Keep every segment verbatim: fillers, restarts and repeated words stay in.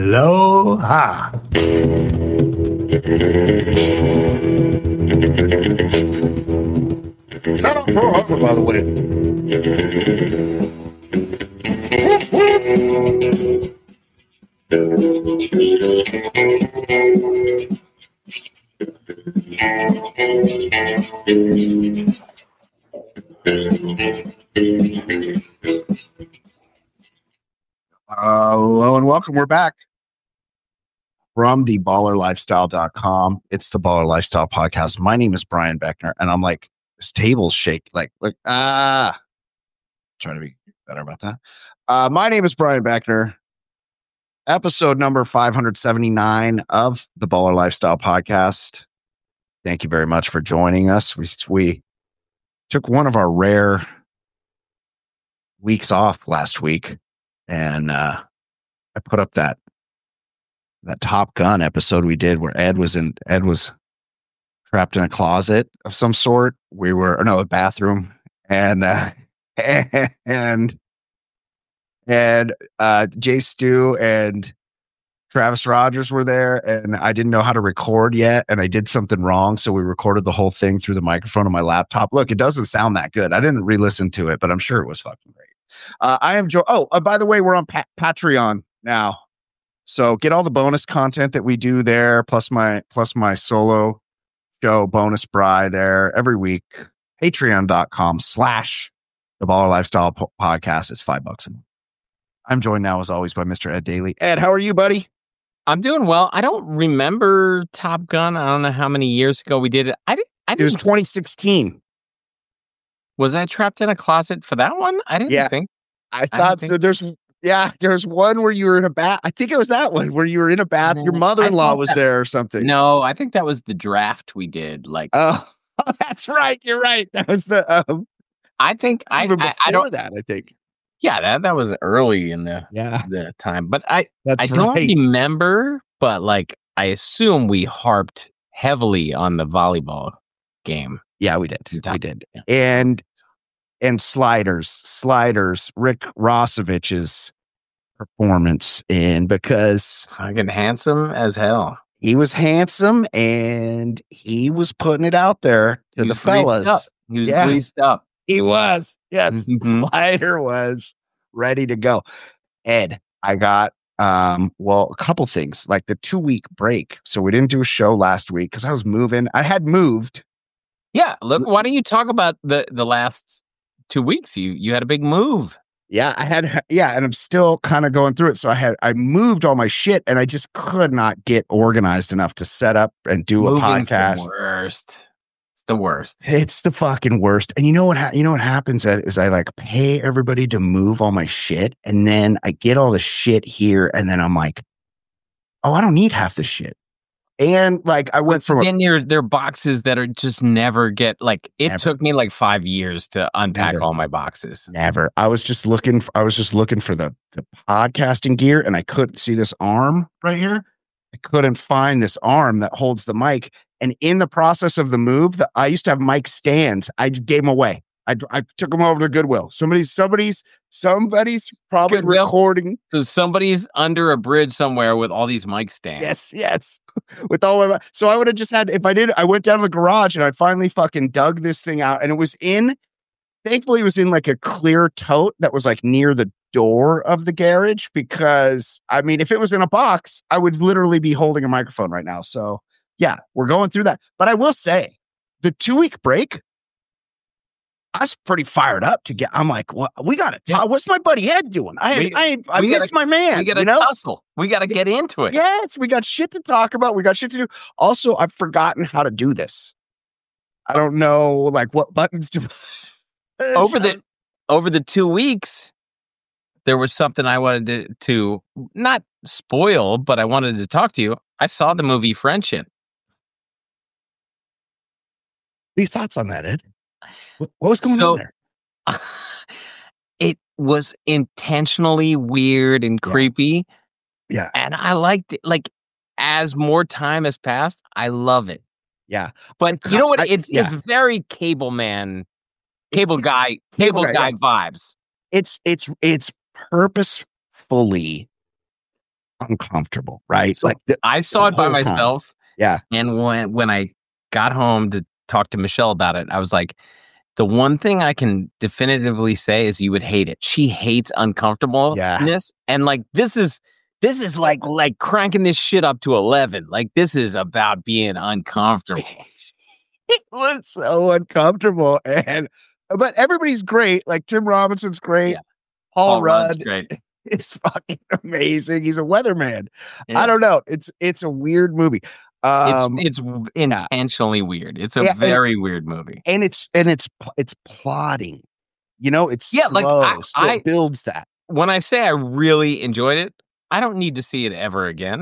Aloha. Shout out Pearl Harbor, by the way. Uh, hello and welcome. We're back from the baller lifestyle dot com. It's the Baller Lifestyle Podcast. My name is Brian Beckner, and I'm like, this table's shake. Like, like, ah, trying to be better about that. Uh, my name is Brian Beckner. Episode number five seventy-nine of the Baller Lifestyle Podcast. Thank you very much for joining us. We, we took one of our rare weeks off last week, and uh, I put up that that Top Gun episode we did where Ed was in Ed was trapped in a closet of some sort. We were or no a bathroom, and uh, and and uh, Jay Stu and Travis Rogers were there, and I didn't know how to record yet, and I did something wrong, so we recorded the whole thing through the microphone on my laptop. Look, it doesn't sound that good. I didn't re-listen to it, but I'm sure it was fucking great. Uh, I am Joe. Oh, uh, by the way, we're on pa- Patreon now, so get all the bonus content that we do there, plus my plus my solo show, Bonus Bri, there every week. Patreon.com slash the Baller Lifestyle po- Podcast is five bucks a month. I'm joined now, as always, by Mister Ed Daly. Ed, how are you, buddy? I'm doing well. I don't remember Top Gun. I don't know how many years ago we did it. I, did, I didn't. It was twenty sixteen. Was I trapped in a closet for that one? I didn't Yeah. think. I thought I so. There's, yeah, there's one where you were in a bath. I think it was that one where you were in a bath. No, Your I mother-in-law thought was that- there or something. No, I think that was the draft we did. Like, Oh, that's right. You're right. That was the, um, I think I, even I, before I don't. that, I think. Yeah, that that was early in the Yeah, the time, but I that's I don't right. remember. But like, I assume we harped heavily on the volleyball game. Yeah, we did. Top- We did. yeah. And, and Sliders, Sliders, Rick Rossovich's performance in, because Fucking handsome as hell. he was handsome and he was putting it out there to He the was greased fellas. up. He was Yeah. greased up. He was. Yes. Mhm. Slider was ready to go. Ed, I got, um, well, a couple things, like the two week break. So we didn't do a show last week because I was moving. I had moved. Yeah, look. Why don't you talk about the the last two weeks? You you had a big move. Yeah, I had, yeah, and I'm still kind of going through it. So I had, I moved all my shit and I just could not get organized enough to set up and do a Moving's podcast. The worst. It's the worst. It's the fucking worst. And you know what? Ha- you know what happens Ed, is I like pay everybody to move all my shit, and then I get all the shit here, and then I'm like, oh, I don't need half the shit. And like I went from a, Then your there are boxes that are just never get like. It Never. took me like five years to unpack Never. all my boxes. never. I was just looking. For, I was just looking for the the podcasting gear, and I couldn't see this arm right here. I couldn't find this arm that holds the mic. And in the process of the move, the, I used to have mic stands. I just gave them away. I, I took them over to Goodwill. Somebody's somebody's somebody's probably Goodwill? recording. So somebody's under a bridge somewhere with all these mic stands. Yes, yes. With all my, so I would have just had, if I did, I went down to the garage and I finally fucking dug this thing out, and it was in, thankfully it was in like a clear tote that was like near the door of the garage, because I mean, if it was in a box, I would literally be holding a microphone right now. So yeah, we're going through that. But I will say the two week break, I was pretty fired up to get, I'm like, well, we got to talk. What's my buddy Ed doing? I, We- I, I we miss gotta- my man. We got to you know? tussle. We got to get into it. Yes, we got shit to talk about. We got shit to do. Also, I've forgotten how to do this. I don't know, like, what buttons to Over the over the two weeks, there was something I wanted to, to not spoil, but I wanted to talk to you. I saw the movie Friendship. Any thoughts on that, Ed? What, what was going So- on there? It was intentionally weird and Yeah. creepy. Yeah. And I liked it. Like, as more time has passed, I love it. Yeah. But you know what? I- It's yeah. it's very cable man, cable guy, Cable cable guy, guy vibes. It's it's it's purposefully uncomfortable, right? So like the, I saw the it by whole time. myself. Yeah. And when when I got home to talk to Michelle about it, I was like, the one thing I can definitively say is you would hate it. She hates uncomfortableness. Yeah. And like this is this is like like cranking this shit up to eleven. Like this is about being uncomfortable. It was so uncomfortable. And but everybody's great. Like Tim Robinson's great. Yeah. Paul, Paul Rudd Rudd's great. is fucking amazing. He's a weatherman. Yeah. I don't know. It's it's a weird movie. Um, it's it's intentionally weird. It's a yeah, very and, weird movie, and it's and it's it's plotting. You know, it's yeah, slow, like so I, it builds that. When I say I really enjoyed it, I don't need to see it ever again.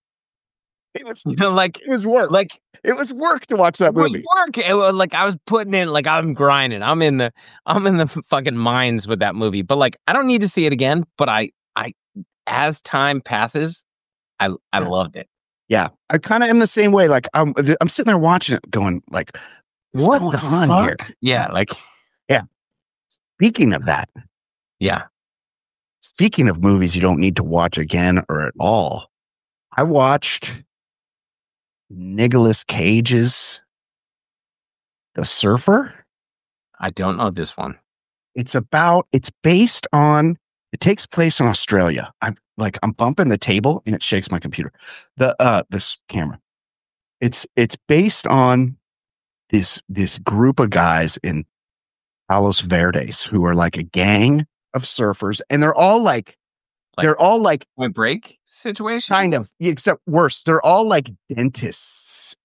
It was, you know, like it was work. Like it was work to watch that it movie. Was work. It was like I was putting in, like I'm grinding. I'm in the, I'm in the fucking mines with that movie. But like, I don't need to see it again. But I, I, as time passes, I, I yeah. loved it. Yeah, I kind of am the same way. Like I'm, I'm sitting there watching it, going like, "What's what going the on fuck? here?" Yeah, like, yeah. Speaking of that, yeah. Speaking of movies you don't need to watch again or at all, I watched Nicolas Cage's The Surfer. I don't know this one. It's about. It's based on. It takes place in Australia. I'm like I'm bumping the table and it shakes my computer. The uh this camera. It's it's based on this this group of guys in Palos Verdes who are like a gang of surfers, and they're all like, like they're all like Point Break situation, kind of, except worse. They're all like dentists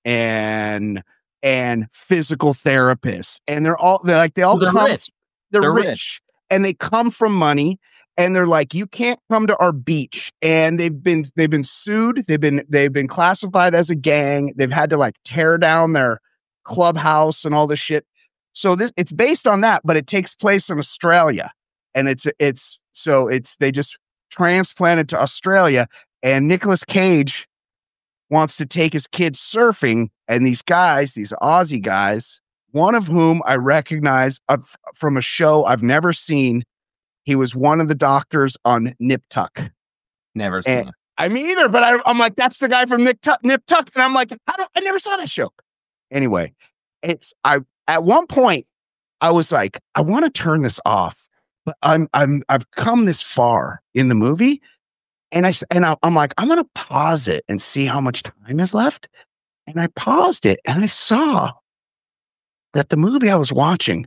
and and physical therapists, and they're all they're like they all well, they're come. Rich. They're, they're rich, rich, and they come from money. And they're like, you can't come to our beach. And they've been they've been sued. They've been they've been classified as a gang. They've had to like tear down their clubhouse and all this shit. So this it's based on that, but it takes place in Australia. And it's it's so it's they just transplanted to Australia. And Nicolas Cage wants to take his kids surfing. And these guys, these Aussie guys, one of whom I recognize from a show I've never seen. He was one of the doctors on Nip Tuck. Never seen and, it. I mean, either, but I, I'm like, that's the guy from Nip Tuck. Nip Tuck, and I'm like, I don't, I never saw that show. Anyway, it's I. At one point, I was like, I want to turn this off, but I'm, I'm, I've come this far in the movie, and I and I, I'm like, I'm gonna pause it and see how much time is left. And I paused it, and I saw that the movie I was watching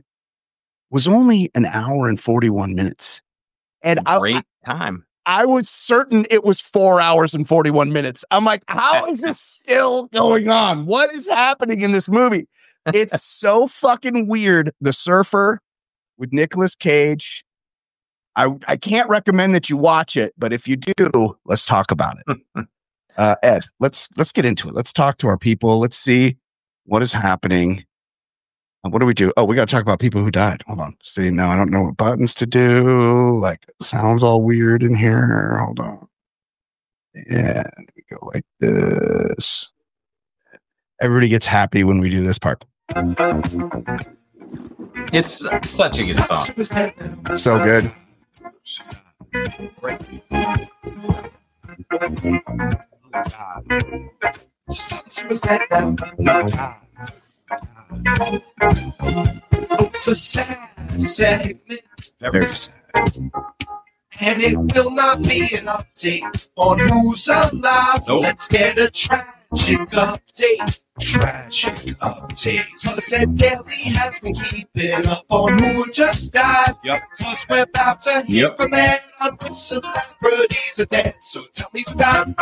was only an hour and forty-one minutes. And Great I, time. I was certain it was four hours and forty-one minutes. I'm like, how is this still going on? What is happening in this movie? It's so fucking weird. The Surfer with Nicolas Cage. I, I can't recommend that you watch it, but if you do, let's talk about it. uh, Ed, let's let's get into it. Let's talk to our people. Let's see what is happening. What do we do? Oh, we got to talk about people who died. Hold on. See, now I don't know what buttons to do. Like, it sounds all weird in here. Hold on. And we go like this. Everybody gets happy when we do this part. It's such a good song. So good. It's a sad segment. Very sad. And it will not be an update on who's alive. Nope. Let's get a tragic update. Tragic update. Cause Ed Daly has been keeping up on who just died. Yep. Cause we're about to hear yep. from Ed on which celebrities are dead. So tell me who died.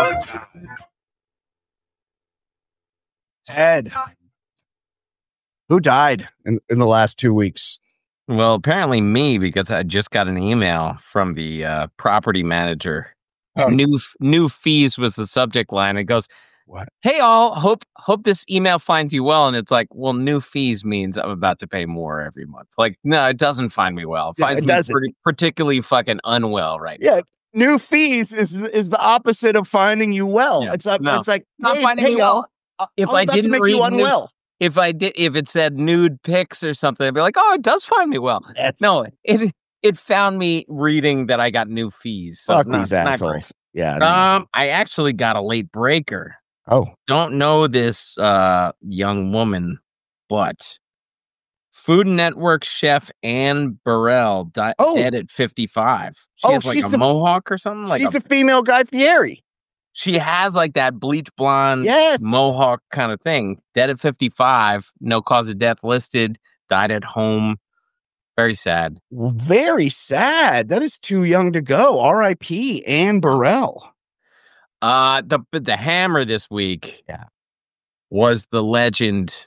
Ted. Who died in, in the last two weeks? Well, apparently me, because I just got an email from the uh, property manager. Oh. New new fees was the subject line. It goes, "What? Hey all, hope hope this email finds you well." And it's like, well, new fees means I'm about to pay more every month. Like, no, it doesn't find me well. It yeah, finds it me doesn't. pretty, particularly fucking unwell right yeah. now. New fees is is the opposite of finding you well. Yeah. It's like no. it's like not hey, finding hey, me well. Uh, if I'm I about didn't to make read you unwell. New- If I did, if it said nude pics or something, I'd be like, "Oh, it does find me well." That's... No, it it found me reading that I got new fees. So Fuck not, these assholes. Yeah. I don't know. Um, I actually got a late breaker. Oh, Don't know this uh young woman, but Food Network chef Anne Burrell di- Oh. dead at fifty-five. She Oh, has like she's a the- mohawk or something. Like she's a- the female Guy Fieri. she has like that bleach blonde Yes. mohawk kind of thing. Dead at fifty-five. No cause of death listed. Died at home. Very sad. Very sad. That is too young to go. R I P Anne Burrell. Uh, the the hammer this week, Yeah. was the legend,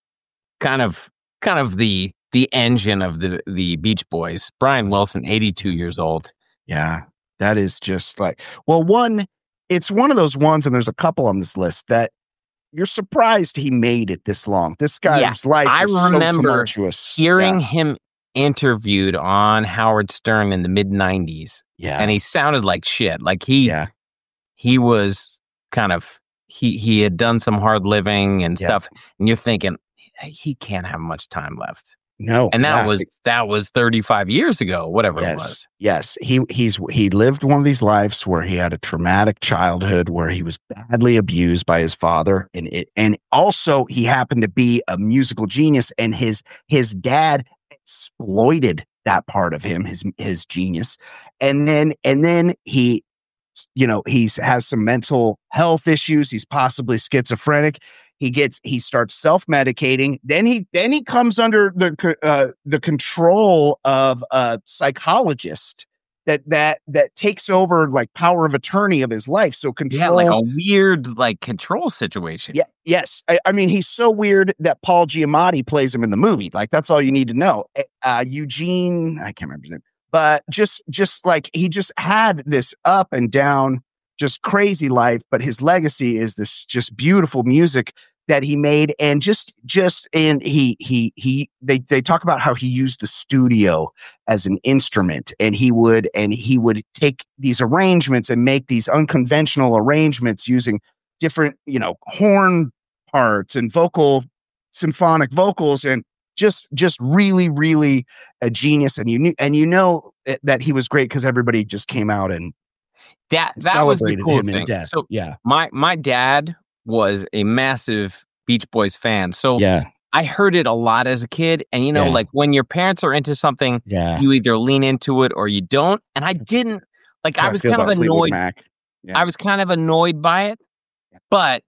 kind of kind of the the engine of the the Beach Boys. Brian Wilson, eighty-two years old. Yeah. That is just like, well, one, it's one of those ones, and there's a couple on this list that you're surprised he made it this long. This guy's Yeah, life I was so remember tumultuous. Hearing Yeah. him interviewed on Howard Stern in the mid nineties, Yeah. and he sounded like shit. Like he yeah. he was kind of he he had done some hard living and Yeah. stuff, and you're thinking he can't have much time left. No. And that yeah. was that was thirty-five years ago, whatever it Yes, was. yes. He he's he lived one of these lives where he had a traumatic childhood, where he was badly abused by his father, and it and also he happened to be a musical genius, and his his dad exploited that part of him, his his genius, and then and then he, you know, he's has some mental health issues. He's possibly schizophrenic. He gets he starts self-medicating. Then he then he comes under the co- uh, the control of a psychologist that that that takes over like power of attorney of his life. So controls. Yeah, like a weird like control situation. Yeah, yes. I, I mean, he's so weird that Paul Giamatti plays him in the movie. Like that's all you need to know. Uh, Eugene, I can't remember his name, but just just like he just had this up and down, just crazy life. But his legacy is this just beautiful music that he made, and just just and he he he they they talk about how he used the studio as an instrument, and he would and he would take these arrangements and make these unconventional arrangements using different, you know, horn parts and vocal symphonic vocals, and just just really really a genius. And you knew and you know that he was great because everybody just came out and That that was the celebrated cool him in thing. death. So Yeah, my my dad was a massive Beach Boys fan. So yeah, I heard it a lot as a kid. And you know, Yeah. like when your parents are into something, yeah. you either lean into it or you don't. And I didn't like That's how I was feel kind of about Fleetwood annoyed. Mac. Yeah. I was kind of annoyed by it, but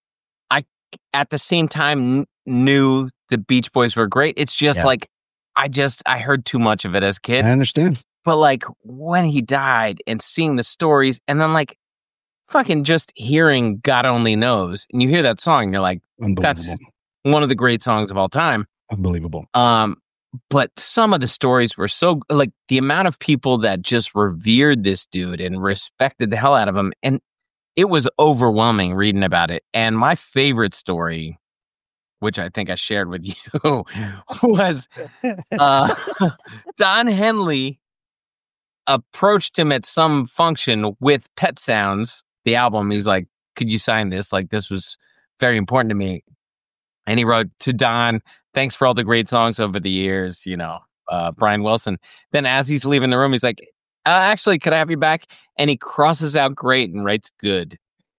I at the same time kn- knew the Beach Boys were great. It's just Yeah. like I just I heard too much of it as a kid. I understand. But like when he died and seeing the stories, and then like fucking just hearing God Only Knows, and you hear that song, and you're like, Unbelievable. that's one of the great songs of all time. Unbelievable. Um, but some of the stories were so like the amount of people that just revered this dude and respected the hell out of him, and it was overwhelming reading about it. And my favorite story, which I think I shared with you, was uh, Don Henley approached him at some function with Pet Sounds, the album. He's like, could you sign this? Like, this was very important to me. And he wrote to Don, thanks for all the great songs over the years, you know, uh, Brian Wilson. Then as he's leaving the room, he's like, uh, actually, could I have you back? And he crosses out great and writes good.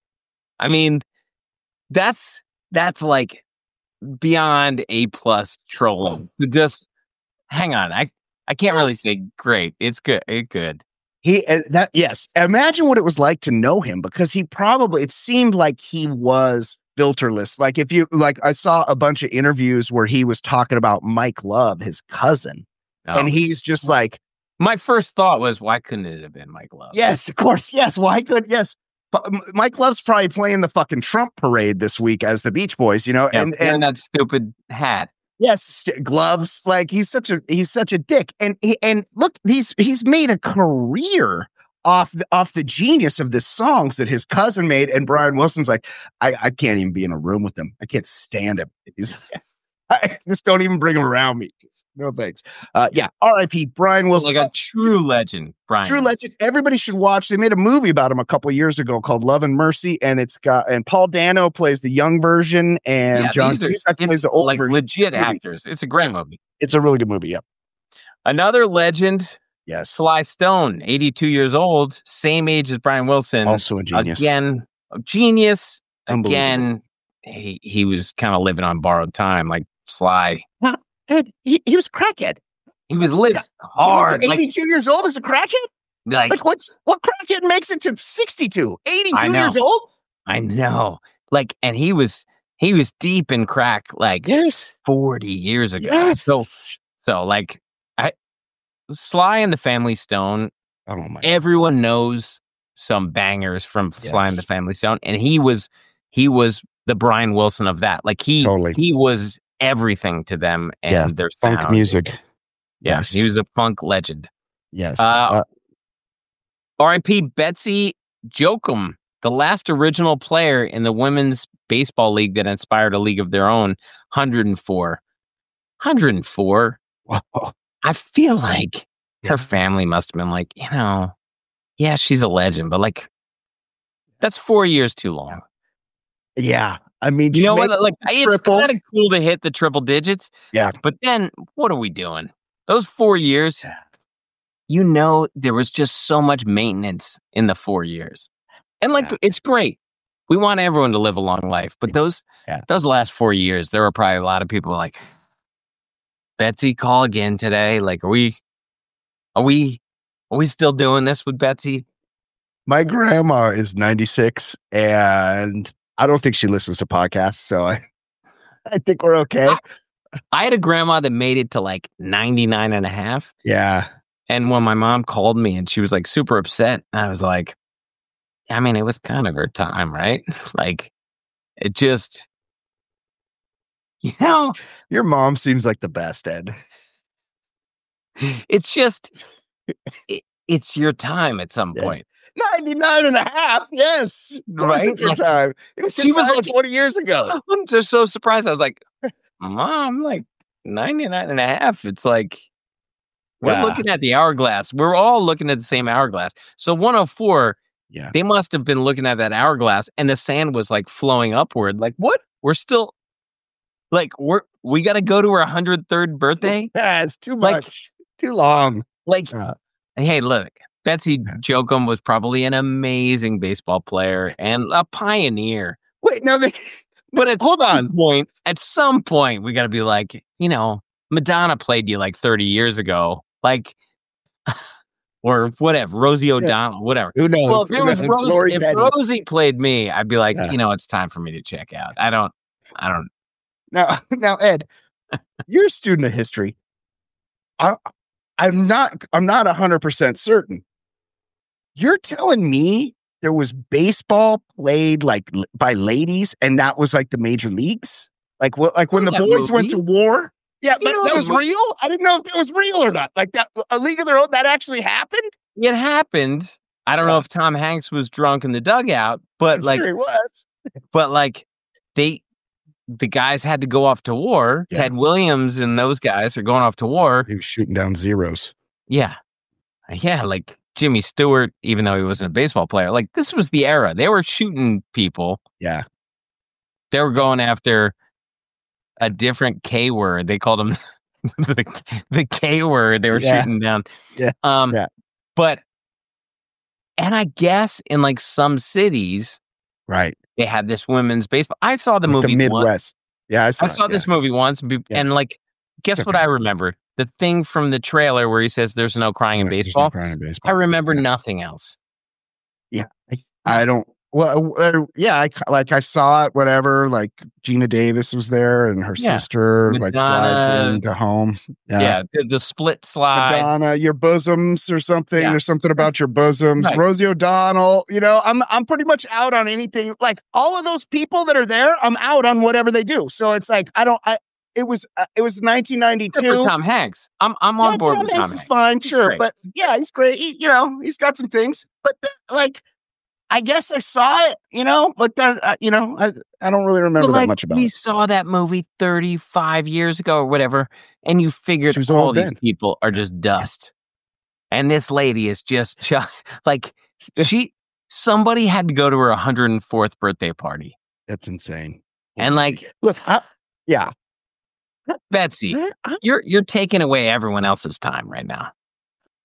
I mean, that's, that's like beyond A plus trolling. Just hang on. I, I can't really say great. It's good. It's good. He uh, that yes. Imagine what it was like to know him, because he probably it seemed like he was filterless. Like if you like, I saw a bunch of interviews where he was talking about Mike Love, his cousin, Oh. and he's just like, My first thought was, why couldn't it have been Mike Love? yes, of course, yes. Why could yes? But M- Mike Love's probably playing the fucking Trump parade this week as the Beach Boys, you know, Yeah, and wearing and that stupid hat. yes, st- gloves. Like he's such a he's such a dick, and he, and look, he's he's made a career off the, off the genius of the songs that his cousin made. And Brian Wilson's like, I, I can't even be in a room with him. I can't stand him. He's, I just don't even bring him around me. No thanks. Uh, yeah, R I P Brian Wilson. Like a true legend, Brian. True legend. Everybody should watch. They made a movie about him a couple of years ago called Love and Mercy, and it's got and Paul Dano plays the young version, and Yeah, John these are- Cusack plays it's the old like version. legit Movie. actors. It's a great movie. It's a really good movie. Yeah. Another legend Yes. Sly Stone, eighty-two years old, same age as Brian Wilson. Also a genius. Again, a genius. Unbelievable. Again, he, he was kind of living on borrowed time, like Sly. Well, he, he was a crackhead. He was living He hard. was eighty-two years old as a crackhead? Like, Like, what's, what crackhead makes it to sixty-two? I eighty-two know. years old? I know. Like, and he was he was deep in crack like Yes. forty years ago. Yes. So so like I Sly and the Family Stone, Oh, my. everyone knows some bangers from Sly and Yes. the Family Stone. And he was he was the Brian Wilson of that. Like he Totally. he was everything to them and Yeah, their Funk sound. music. Yeah, Yes. he was a funk legend. Yes. Uh, Uh, R I P Betsy Jochum, the last original player in the women's baseball league that inspired a league of their own, one hundred four. one hundred four. wow. I feel like her family must have been like, you know, yeah, she's a legend, but like, that's four years too long. Yeah. I mean, You know make what? Like, it's triple. kind of cool to hit the triple digits. Yeah. But then, what are we doing? Those four years, you know, there was just so much maintenance in the four years. And like, Yeah. it's great. We want everyone to live a long life. But those Yeah. those last four years, there were probably a lot of people like, Betsy, call again today. Like, are we, are we, are we still doing this with Betsy? My grandma is ninety-six, and I don't think she listens to podcasts, so I, I think we're okay. I, I had a grandma that made it to like ninety-nine and a half. Yeah. And when my mom called me and she was like super upset, I was like, I mean, it was kind of her time, right? Like, it just, you know, Your mom seems like the best, Ed. it's just, it, it's your time at some Yeah. point. ninety-nine and a half. Yes. Of course Right? It's your Like, time. It was your she was time like- twenty years ago. I'm just so surprised. I was like, Mom, like ninety-nine and a half. It's like, we're Yeah. looking at the hourglass. We're all looking at the same hourglass. So one oh four, Yeah. they must have been looking at that hourglass and the sand was like flowing upward. Like, what? We're still, like, we're, we got to go to her one hundred third birthday? Yeah, it's too Like- much. Too long. Like, Yeah. hey, look, Betsy Yeah. Jochum was probably an amazing baseball player and a pioneer. Wait, no, they, But at hold some on. point, at some point, we got to be like, you know, Madonna played you like thirty years ago, like, or whatever, Rosie O'Donnell, whatever. Who knows? Well, if it Who was knows? Rosie, Lori if Petty. Rosie played me, I'd be like, Yeah. you know, it's time for me to check out. I don't, I don't. Now, now, Ed, you're a student of history. I, I'm not. I'm not a hundred percent certain. You're telling me there was baseball played like l- by ladies, and that was like the major leagues, like what, like when the That boys went to movie? war. Yeah, You but know that the was mo- real. I didn't know if that was real or not. Like that, a league of their own. That actually happened. It happened. I don't know Yeah. if Tom Hanks was drunk in the dugout, but I'm like, sure it was. but like, they, the guys had to go off to war. Yeah. Ted Williams and those guys are going off to war. He was shooting down zeros. Yeah. Yeah. Like Jimmy Stewart, even though he wasn't a baseball player, like this was the era. They were shooting people. Yeah, They were going after a different K word. They called them the, the K word. They were Yeah. shooting down. Yeah. Um, Yeah. But, and I guess in like some cities, right. they had this women's baseball. I saw the Like movie the once. Midwest. Yeah, I saw, I saw it, this movie once, and, be- Yeah. and like, guess It's what okay. I remembered? The thing from the trailer where he says "There's no crying in yeah. There's no baseball." crying in baseball. I remember nothing else. I don't. Well, uh, yeah, I ca- like I saw it. Whatever. Like Gina Davis was there, and her Yeah. sister like slides Madonna. into home. Yeah, the, the split slide. Madonna, your bosoms or something. Yeah. There's something about your bosoms. Right. Rosie O'Donnell. You know, I'm I'm pretty much out on anything. Like all of those people that are there, I'm out on whatever they do. So it's like I don't. I it was uh, it was nineteen ninety-two. Except for Tom Hanks. I'm I'm on Yeah, board Tom with Hanks Tom is Hanks. fine, sure, great. but yeah, he's great. He, you know, he's got some things, but uh, like, I guess I saw it, you know, but that, uh, you know, I I don't really remember But that like, much about we it. saw that movie thirty-five years ago or whatever, and you figured She was all old these then. people are just dust. And this lady is just ju- like she. Somebody had to go to her one hundred fourth birthday party, That's insane. and like Look, I, yeah, Betsy, I- I- you're you're taking away everyone else's time right now.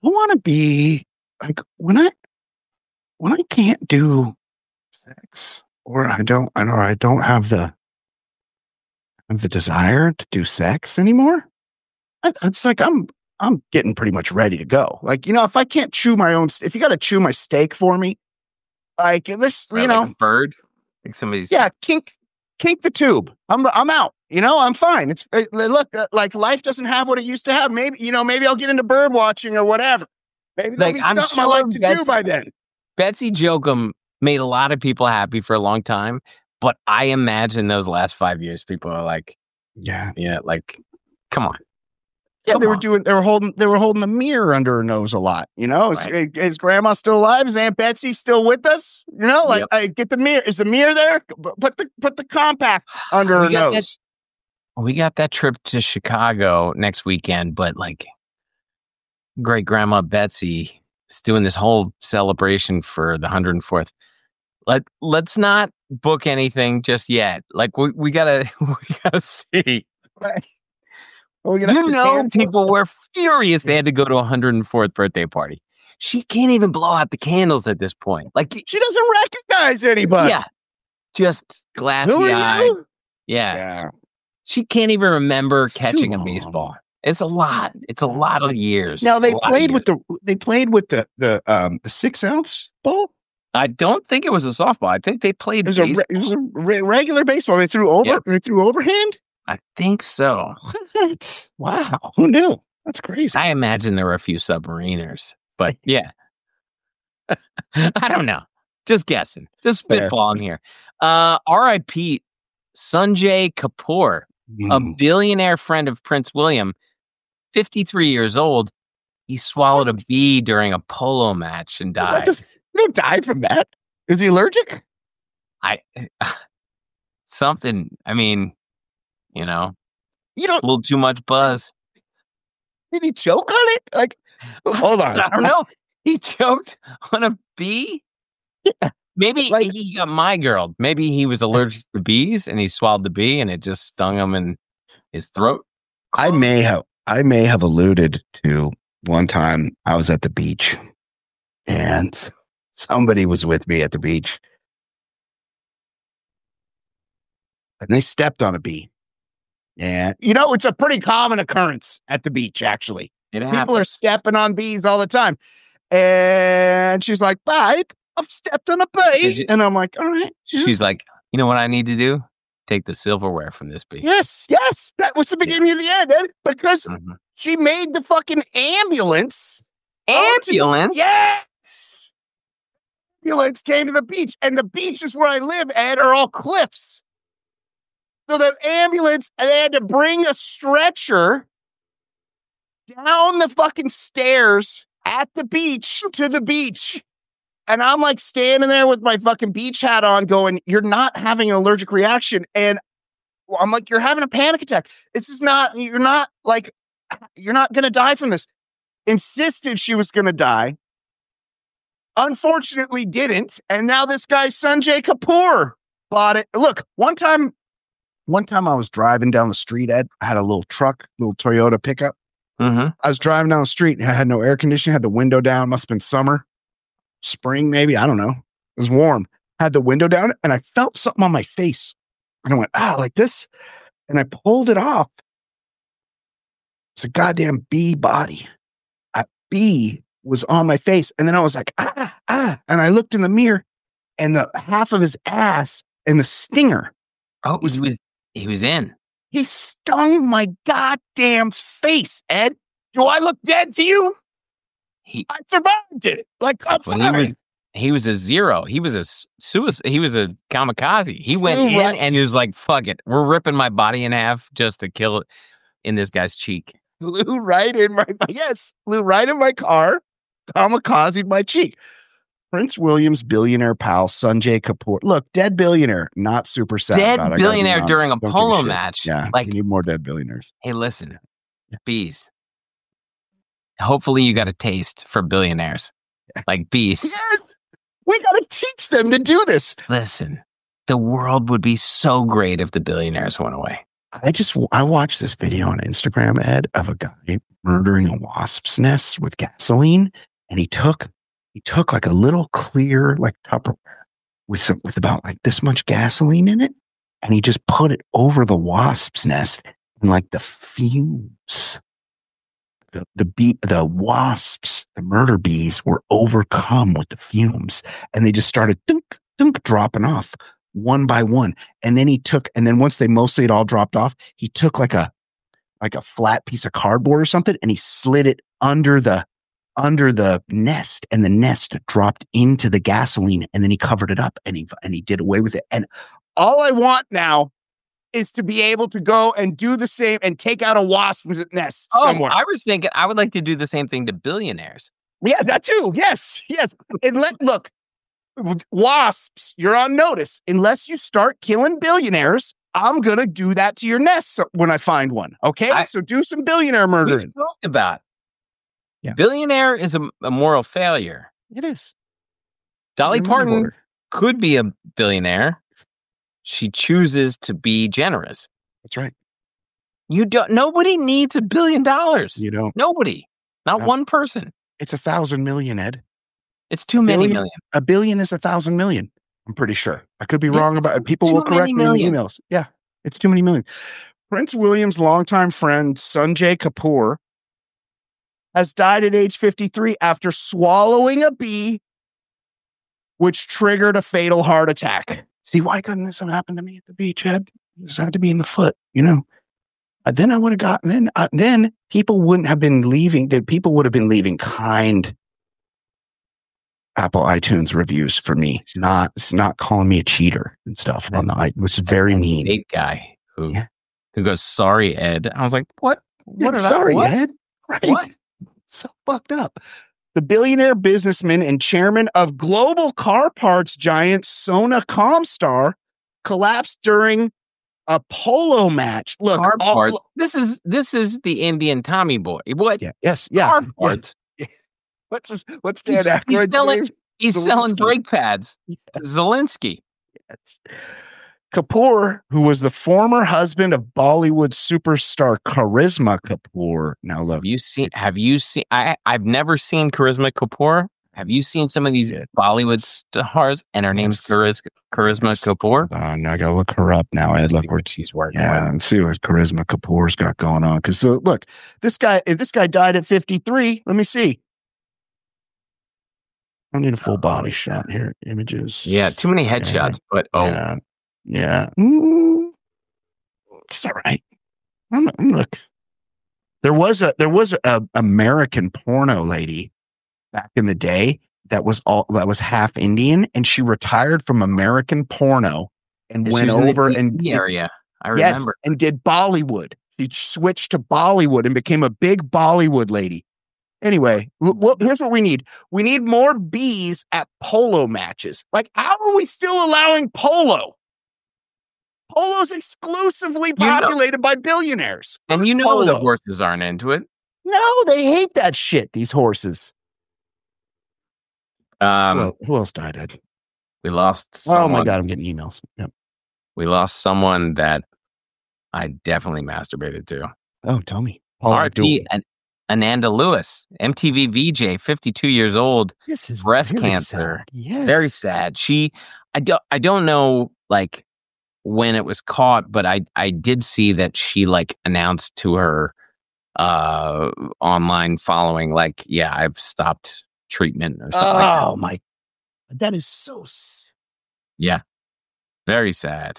I want to be like when I when I can't do sex, or I don't, I know I don't have the have the desire to do sex anymore. I, it's like I'm I'm getting pretty much ready to go. Like, you know, if I can't chew my own, if you got to chew my steak for me, like this, Right, you like know, a bird, like somebody's. yeah, kink kink the tube. I'm I'm out. You know, I'm fine. It's it, look uh, like life doesn't have what it used to have. Maybe, you know, maybe I'll get into bird watching or whatever. Maybe there'll Like, be I'm something I sure like to do Betsy- by then. Betsy Jokum made a lot of people happy for a long time, but I imagine those last five years, people are like, Yeah, yeah, like, come on. yeah. Come They were on. doing. They were holding. They were holding a mirror under her nose a lot. You know, is, Right. is grandma still alive? Is Aunt Betsy still with us? You know, like Yep. I get the mirror. Is the mirror there? Put the put the compact under We her got that- nose. We got that trip to Chicago next weekend, but like great grandma Betsy is doing this whole celebration for the one hundred fourth. Let let's not book anything just yet. Like we, we gotta we gotta see. Right. Are we gonna have You to know, cancel? people were furious they had to go to a one hundred fourth birthday party. She can't even blow out the candles at this point. Like, She doesn't recognize anybody. yeah, just glassy Who are eyed. you? Yeah. Yeah. She can't even remember It's too catching a long. baseball. It's a lot. It's a lot of years. Now they A lot of played with years. the they played with the the um the six ounce ball. I don't think it was a softball. I think they played It was a baseball. re- it was a re- regular baseball. They threw over. Yep. They threw overhand. I think so. What? Wow. Who knew? That's crazy. I imagine there were a few submariners, but yeah. I don't know. Just guessing. Just Fair. spitballing here. Uh, R I P Sanjay Kapoor, a Mm. billionaire friend of Prince William, fifty-three years old. He swallowed a bee during a polo match and That died. does- you don't die from that. Is he allergic? I something. I mean, you know, You don't. a little too much buzz. Did he choke on it? Like, hold on. I don't know. He choked on a bee. Yeah. Maybe Like- he got my girl. Maybe he was allergic to bees and he swallowed the bee and it just stung him in his throat. I may have I may have alluded to one time I was at the beach and somebody was with me at the beach and they stepped on a bee. And you know, it's a pretty common occurrence at the beach, actually. It People happened. are stepping on bees all the time. And she's like, babe, I've stepped on a bee. Did you- And I'm like, all right. yeah. She's like, you know what I need to do? Take the silverware from this bee. Yes, yes. That was the beginning of the end, Ed, because Mhm. she made the fucking ambulance. out to the- Ambulance? Yes. Ambulance came to the beach, and the beaches where I live, Ed, are all cliffs. So the ambulance, and they had to bring a stretcher down the fucking stairs at the beach to the beach. And I'm like standing there with my fucking beach hat on going, you're not having an allergic reaction. And I'm like, you're having a panic attack. This is not, you're not like, you're not going to die from this. Insisted she was going to die. Unfortunately didn't. And now this guy, Sanjay Kapoor, bought it. Look, one time, one time I was driving down the street, Ed. I had a little truck, little Toyota pickup. Mm-hmm. I was driving down the street and I had no air conditioning, had the window down. Must have been summer, spring, maybe. I don't know. It was warm. Had the window down and I felt something on my face. And I went, ah, like this. And I pulled it off. It's a goddamn bee body. A bee was on my face. And then I was like, ah, ah. And I looked in the mirror and the half of his ass and the stinger, Oh, he was he was in. he stung my goddamn face, Ed. Do I look dead to you? He I survived it. Like, I'm well, fine. he was he was a zero. He was a suicide. He was a kamikaze. He went Flew in right- and he was like, "Fuck it, we're ripping my body in half just to kill it in this guy's cheek." Flew right in my, yes, flew right in my car, kamikaze my cheek. Prince William's billionaire pal, Sanjay Kapoor. Look, dead billionaire, not super sad. Dead about it. I gotta be billionaire honest. during a Don't give polo shit. match. Yeah, Like- we need more dead billionaires. Hey, listen, bees. Hopefully, you got a taste for billionaires, like bees. Yes, we got to teach them to do this. Listen, the world would be so great if the billionaires went away. I just I watched this video on Instagram, Ed, of a guy murdering a wasp's nest with gasoline, and he took he took like a little clear like Tupperware with some with about like this much gasoline in it, and he just put it over the wasp's nest, and like the fumes, the the bee, the wasps, the murder bees were overcome with the fumes, and they just started dunk dunk dropping off one by one. And then he took, and then once they mostly had all dropped off, he took like a, like a flat piece of cardboard or something, and he slid it under the, under the nest, and the nest dropped into the gasoline, and then he covered it up, and he, and he did away with it. And all I want now is to be able to go and do the same and take out a wasp's nest Oh, somewhere. I was thinking I would like to do the same thing to billionaires. Yeah, that too. Yes, yes. And let, look, wasps, you're on notice. Unless you start killing billionaires, I'm going to do that to your nest when I find one. Okay? I- so do some billionaire We've murdering. talked about. Yeah. Billionaire is a, a moral failure. It is. Dolly Remember Parton order. could be a billionaire. She chooses to be generous. That's right. You don't. Nobody needs a billion dollars. You don't. Nobody. Not No. one person. It's a thousand million, Ed. It's too many Billion? million. A billion is a thousand million. I'm pretty sure. I could be Yeah, wrong about it. People too will correct many me in million. the emails. Yeah, it's too many million. Prince William's longtime friend, Sanjay Kapoor, has died at age fifty-three after swallowing a bee, which triggered a fatal heart attack. See, why couldn't this have happened to me at the beach, Ed? This had to be in the foot, you know? Uh, then I would have gotten, then, uh, then people wouldn't have been leaving, the people would have been leaving kind Apple iTunes reviews for me, not it's not calling me a cheater and stuff on the i, which is very That mean. Big guy who Yeah. who goes, "Sorry, Ed." I was like, "What? What? Yeah, Are sorry, that? What? Ed. Right? What? So fucked up. The billionaire businessman and chairman of global car parts giant Sona Comstar collapsed during a polo match. Look, Car all- parts. This is this is the Indian Tommy boy. What? yeah, yes, yeah. Car yeah. parts. What's his, what's He's- Dan he's Aykroyd's selling- name? He's selling Zelensky. brake pads. to Zelensky. Yes. Kapoor, who was the former husband of Bollywood superstar Charisma Kapoor. Now look, Have you seen? Have you seen? I I've never seen Charisma Kapoor. Have you seen some of these Yeah. Bollywood stars? And her name's Yes. Charis- Charisma Yes. Kapoor. hold on, I gotta look her up now. Ed, look, See we're what she's working yeah, with. and see what Charisma Kapoor's got going on. Because so, look, this guy, if this guy died at fifty-three, let me see. I need a full body shot here. Images. Yeah, too many headshots. But oh, yeah, yeah. Mm, it's all right. I'm, I'm- look, there was a there was a American porno lady back in the day that was all that was half Indian, and she retired from American porno and she went was in the over D C and did- area. I yes, remember. and did Bollywood. She switched to Bollywood and became a big Bollywood lady. Anyway, l- well, here's what we need. We need more bees at polo matches. Like, how are we still allowing polo? Polo's exclusively You know- populated by billionaires. And you know the Polo. horses aren't into it. No, they hate that shit, these horses. Um, well, who else died, Ed? we lost. Oh, Someone, my God, I'm getting emails. Yep. We lost someone that I definitely masturbated to. Oh, tell me. Paula R Abdul. P and Ananda Lewis, M T V V J, fifty-two years old, This is breast very cancer. sad. Yes. Very sad. She, I don't, I don't know, like when it was caught, but I, I did see that she like announced to her, uh, online following, like, yeah, I've stopped treatment or something. like that. Oh, my. That is so s- Yeah, very sad.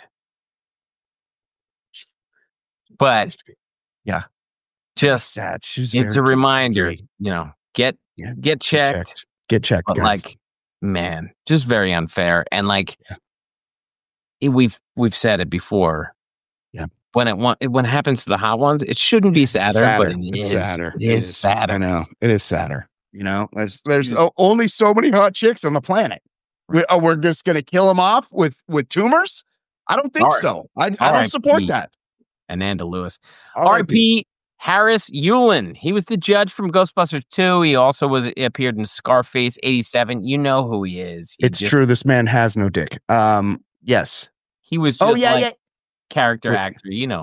But Yeah. just sad. She's it's a very- reminder, really- you know, get Yeah, get checked. checked. Get checked, But guys. like, man, just very unfair. And like, Yeah. it- we've we've said it before. Yeah. When it wa- when it happens to the hot ones, it shouldn't be sadder, but it It's is. sadder. It is I sadder. know. It is sadder. You know, there's there's o- only so many hot chicks on the planet. We, oh, we're just going to kill them off with with tumors? I don't think All right. so. I, I All don't right, support Pete. that. Ananda Lewis. R I R I P Harris Yulin. He was the judge from Ghostbusters two. He also was appeared in Scarface eighty-seven. You know who he is. He It's just- true. This man has no dick. Um. Yes. He was just Oh yeah, like yeah. character Wait. actor. You know him.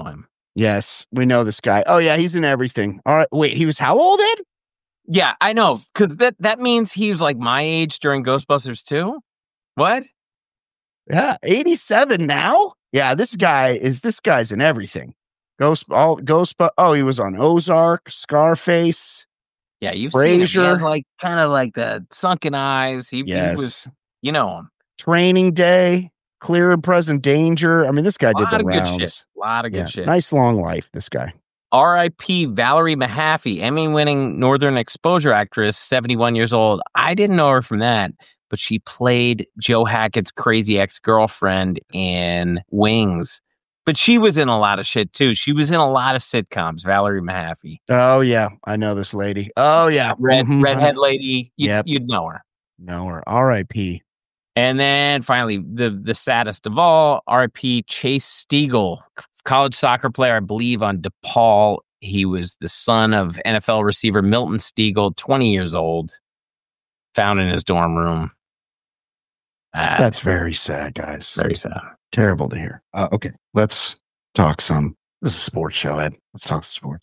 Yes, we know this guy. Oh, yeah, he's in everything. All right. Wait, he was how old, Ed? Yeah, I know. Because that, that means he was like my age during Ghostbusters two? What? Yeah, eighty-seven now? Yeah, this guy is, this guy's in everything. Ghost, all, Ghost, oh, he was on Ozark, Scarface. Yeah, you've seen him. He Frasier. has like kind of like the sunken eyes. He, Yes. he was, you know him. Training Day, Clear and Present Danger. I mean, this guy A did lot the of good rounds. shit. A lot of good Yeah, shit. nice long life, this guy. R I P Valerie Mahaffey, Emmy-winning Northern Exposure actress, seventy-one years old. I didn't know her from that, but she played Joe Hackett's crazy ex-girlfriend in Wings. But she was in a lot of shit, too. She was in a lot of sitcoms, Valerie Mahaffey. Oh, yeah, I know this lady. Oh, yeah. Red, Mhm. redhead lady. You, Yep. You'd know her. Know her. R I P And then finally, the, the saddest of all, R I P Chase Stiegel, college soccer player, I believe, on DePaul. He was the son of N F L receiver Milton Stiegel, twenty years old, found in his dorm room. Uh, That's very sad, guys. very sad. Terrible to hear. Uh, okay, let's talk some. This is a sports show, Ed. Let's talk sports.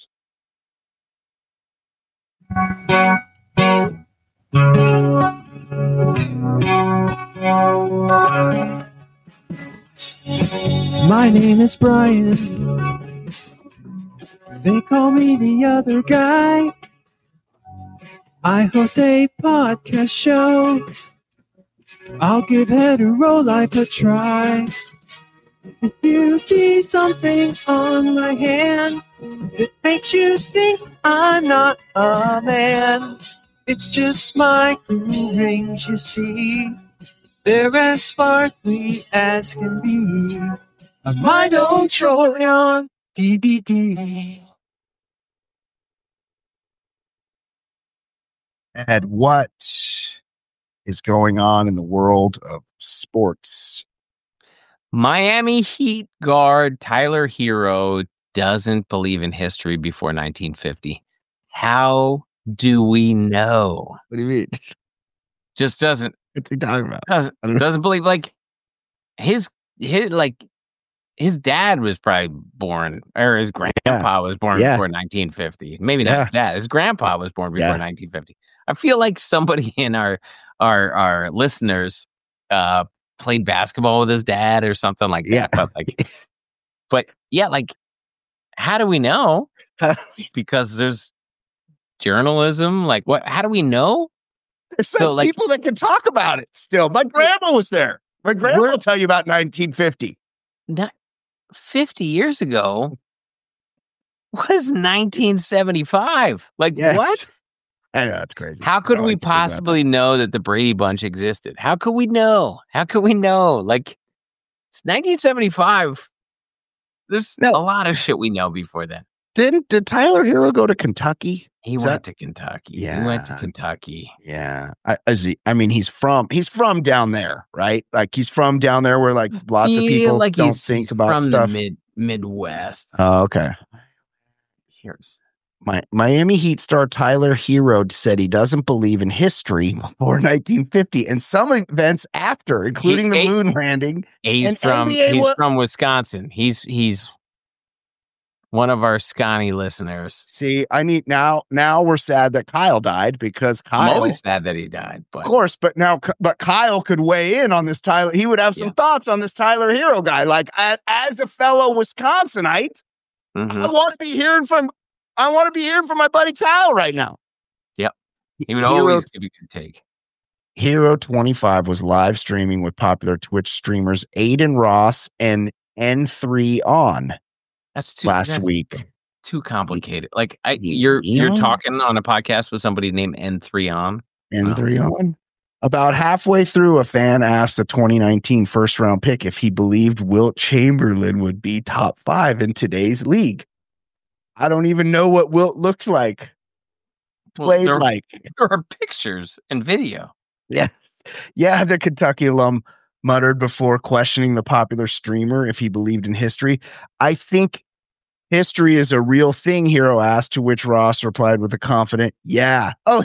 My name is Brian. They call me the other guy. I host a podcast show. I'll give hetero life a try. If you see something on my hand that makes you think I'm not a man, it's just my cool rings, you see. They're as sparkly as can be. A mind old Trojan D V D. Ed, what is going on in the world of sports? Miami Heat guard Tyler Hero doesn't believe in history before nineteen fifty. How do we know? What do you mean? Just doesn't What are you talking about? doesn't I don't know. doesn't believe like his his like his dad was probably born, or his grandpa was born Yeah. before nineteen fifty. Maybe not Yeah. his dad. His grandpa was born before Yeah. nineteen fifty. I feel like somebody in our our our listeners uh played basketball with his dad or something like that. Yeah. But like but yeah, like how do we know? Because there's journalism. Like what how do we know? There's some So, like- people that can talk about it still. My grandma was there. My grandma We're- will tell you about nineteen fifty. Not fifty years ago was nineteen seventy-five. Like Yes. what? I know, that's crazy. How could I we like to think about possibly know that the Brady Bunch existed? How could we know? How could we know? Like it's nineteen seventy-five. There's No. a lot of shit we know before then. that. Didn't did Tyler Hero go to Kentucky? He Is went that- to Kentucky. Yeah. He went to Kentucky. Yeah, I, is he, I mean, he's from he's from down there, right? Like he's from down there where like lots of Yeah, people like don't he's- think he's about from stuff. the mid Midwest. Oh, okay. Here's My Miami Heat star Tyler Hero said he doesn't believe in history before nineteen fifty and some events after, including the He- moon landing. he's And from N B A he's wa- from Wisconsin. He's he's one of our Scotty listeners. See, I need now. Now we're sad that Kyle died because I'm Kyle, always sad that he died, but of course, but now, but Kyle could weigh in on this Tyler. He would have some Yeah. thoughts on this Tyler Hero guy. Like as, as a fellow Wisconsinite, Mhm. I want to be hearing from. I want to be hearing from my buddy Kyle right now. Yep. he would Hero, always give a good take. Hero twenty-five was live streaming with popular Twitch streamers Aiden Ross and N three on That's too last that's week. Too complicated. Like I, Yeah. you're you're talking on a podcast with somebody named N three on. N three on. About halfway through, a fan asked a twenty nineteen first round pick if he believed Wilt Chamberlain would be top five in today's league. I don't even know what Wilt looks like, Well, played there, like. there are pictures and video. Yeah. Yeah, the Kentucky alum muttered before questioning the popular streamer if he believed in history. I think history is a real thing, Hero asked, to which Ross replied with a confident, yeah. Oh,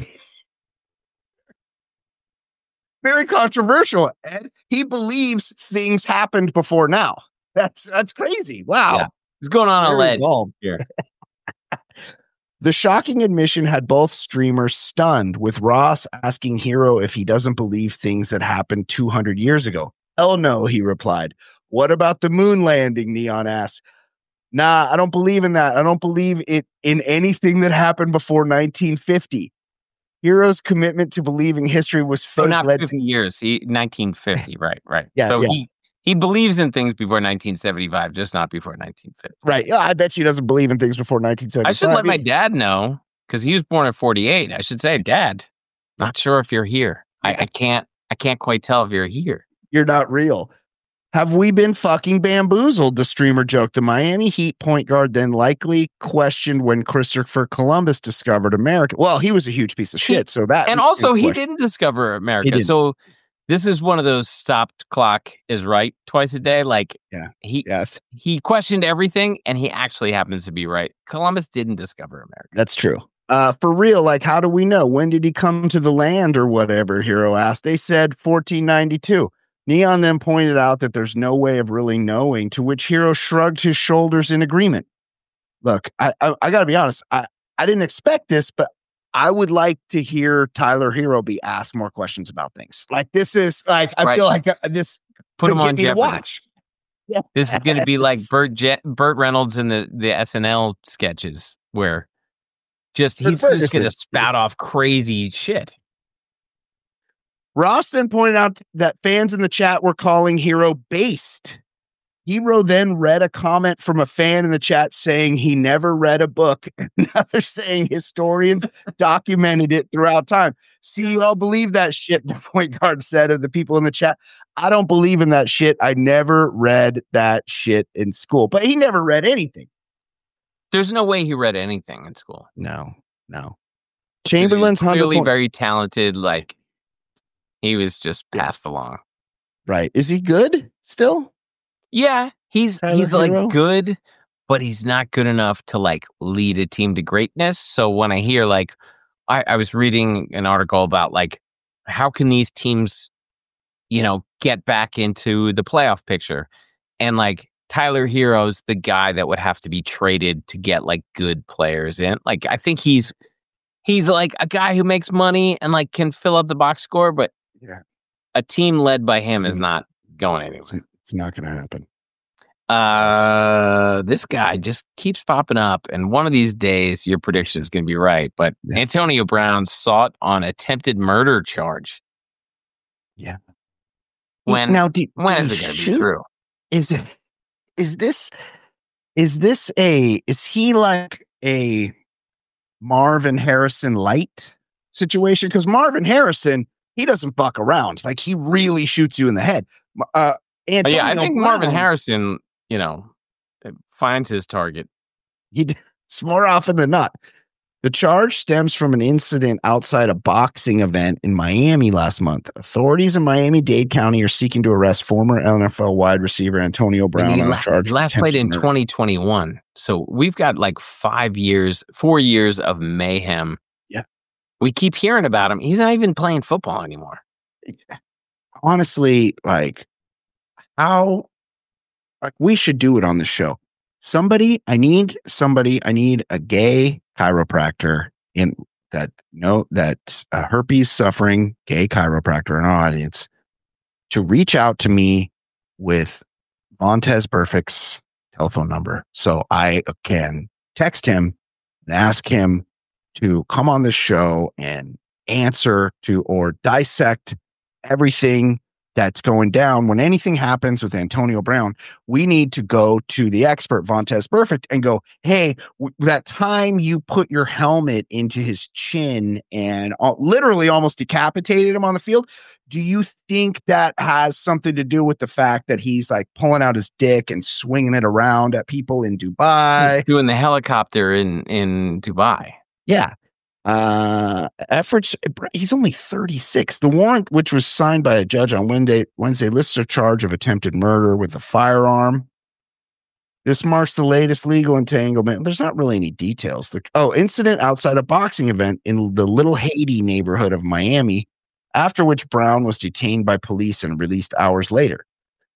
very controversial, Ed. He believes things happened before now. That's that's crazy. Wow. Yeah. He's going on a Very ledge involved. here. The shocking admission had both streamers stunned, with Ross asking Hero if he doesn't believe things that happened two hundred years ago. Hell no, he replied. What about the moon landing? Neon asked. Nah, I don't believe in that. I don't believe it in anything that happened before nineteen fifty. Hero's commitment to believing history was fake. Oh, not led fifty to- years. He nineteen fifty. Right, right. Yeah, so yeah. he he believes in things before nineteen seventy-five, just not before nineteen fifty. Right. Yeah, I bet she doesn't believe in things before nineteen seventy-five. I should let my dad know because he was born in forty-eight. I should say, Dad, not sure if you're here. I, I can't. I can't quite tell if you're here. You're not real. Have we been fucking bamboozled? The streamer joked. The Miami Heat point guard then likely questioned when Christopher Columbus discovered America. Well, he was a huge piece of shit. So that And also, he question. didn't discover America. didn't. So this is one of those stopped clock is right twice a day. Like Yeah. he Yes, he questioned everything, and he actually happens to be right. Columbus didn't discover America. that's true. Uh, for real, like, how do we know? When did he come to the land or whatever? Hero asked. They said fourteen ninety-two. Neon then pointed out that there's no way of really knowing, to which Hero shrugged his shoulders in agreement. Look, I I, I got to be honest. I, I didn't expect this, but I would like to hear Tyler Hero be asked more questions about things. Like, this is like, I Right. feel like uh, this Put could him get on me to Jeopardy. watch. Yeah. This is going to be like Burt Je- Burt Reynolds in the, the S N L sketches where just Burt he's just Ferguson. going to spout off crazy shit. Ross then pointed out that fans in the chat were calling Hero based. Hero then read a comment from a fan in the chat saying he never read a book. Now they're saying historians documented it throughout time. See, you all believe that shit, the point guard said of the people in the chat. I don't believe in that shit. I never read that shit in school. But he never read anything. There's no way he read anything in school. No, no. Chamberlain's He's clearly hundred very talented. Like he was just passed along. right. Is he good still? Yeah, he's Tyler he's like Hero? good, but he's not good enough to like lead a team to greatness. So when I hear like, I, I was reading an article about like, how can these teams, you know, get back into the playoff picture, and like Tyler Hero's the guy that would have to be traded to get like good players in. Like I think he's he's like a guy who makes money and like can fill up the box score, but Yeah. a team led by him is not going anywhere. It's, it's not going to happen. Uh, this guy just keeps popping up, and one of these days your prediction is going to be right. But Yeah. Antonio Brown sought on attempted murder charge. Yeah. When now, do, when do is you it going to be shoot- true? Is it? Is this? Is this a? Is he like a Marvin Harrison light situation? Because Marvin Harrison, he doesn't fuck around. Like he really shoots you in the head. Uh, But Antonio yeah, I think Marvin Brown, Harrison, you know, finds his target. He, it's more often than not. The charge stems from an incident outside a boxing event in Miami last month. Authorities in Miami-Dade County are seeking to arrest former N F L wide receiver Antonio Brown he on la- a charge. he of last played attempted in murder. twenty twenty-one, so we've got like five years, four years of mayhem. Yeah. We keep hearing about him. He's not even playing football anymore. Honestly, like how like we should do it on the show. Somebody, I need somebody, I need a gay chiropractor in that no that a herpes suffering gay chiropractor in our audience to reach out to me with Vontez Burfict's telephone number so I can text him and ask him to come on the show and answer to or dissect everything that's going down. When anything happens with Antonio Brown, we need to go to the expert, Vontez Burfict, and go, hey, w- that time you put your helmet into his chin and uh, literally almost decapitated him on the field, do you think that has something to do with the fact that he's like pulling out his dick and swinging it around at people in Dubai? He's doing the helicopter in, in Dubai. Yeah. Uh, efforts. He's only thirty-six. The warrant, which was signed by a judge on Wednesday, Wednesday lists a charge of attempted murder with a firearm. This marks the latest legal entanglement. There's not really any details. The, oh, incident outside a boxing event in the Little Haiti neighborhood of Miami, after which Brown was detained by police and released hours later.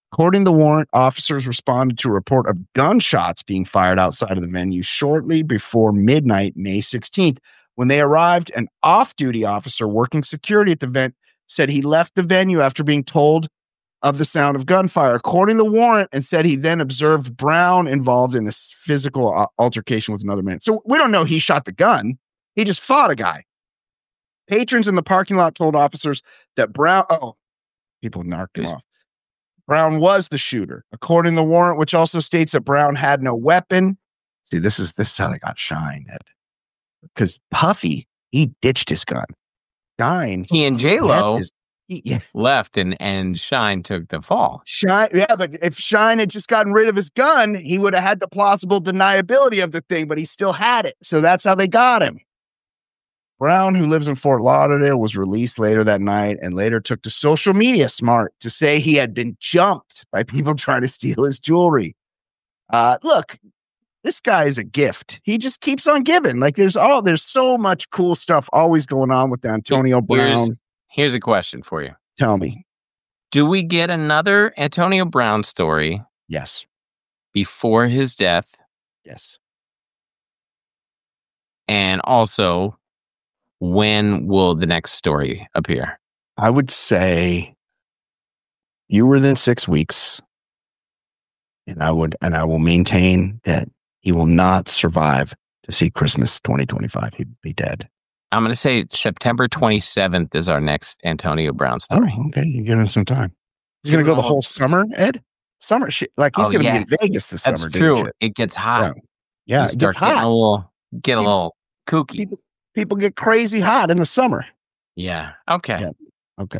According to the warrant, officers responded to a report of gunshots being fired outside of the venue shortly before midnight, May sixteenth. When they arrived, an off-duty officer working security at the event said he left the venue after being told of the sound of gunfire. According to the warrant, and said he then observed Brown involved in a physical altercation with another man. So we don't know he shot the gun. He just fought a guy. Patrons in the parking lot told officers that Brown, oh, people knocked him off. Brown was the shooter. According to the warrant, which also states that Brown had no weapon. See, this is this is how they got Shine, Ed. Because Puffy, he ditched his gun. Shine. He and J-Lo his, he, yeah. left and, and Shine took the fall. Shine, yeah, but if Shine had just gotten rid of his gun, he would have had the plausible deniability of the thing, but he still had it. So that's how they got him. Brown, who lives in Fort Lauderdale, was released later that night and later took to social media smart to say he had been jumped by people trying to steal his jewelry. Uh, look, this guy is a gift. He just keeps on giving. Like there's all there's so much cool stuff always going on with Antonio Brown. Here's, here's a question for you. Tell me. Do we get another Antonio Brown story? Yes. Before his death? Yes. And also, when will the next story appear? I would say you within six weeks. And I would and I will maintain that he will not survive to see Christmas twenty twenty-five. He'd be dead. I'm going to say September twenty-seventh is our next Antonio Brown story. Oh, okay. You give him some time. He's going to go the whole summer, Ed? Summer shit. Like he's oh, going to yeah. be in Vegas this That's summer. True. Shit. It gets hot. Yeah, yeah you it gets hot. A little, get a people, little kooky. People, people get crazy hot in the summer. Yeah. Okay. Yeah. Okay.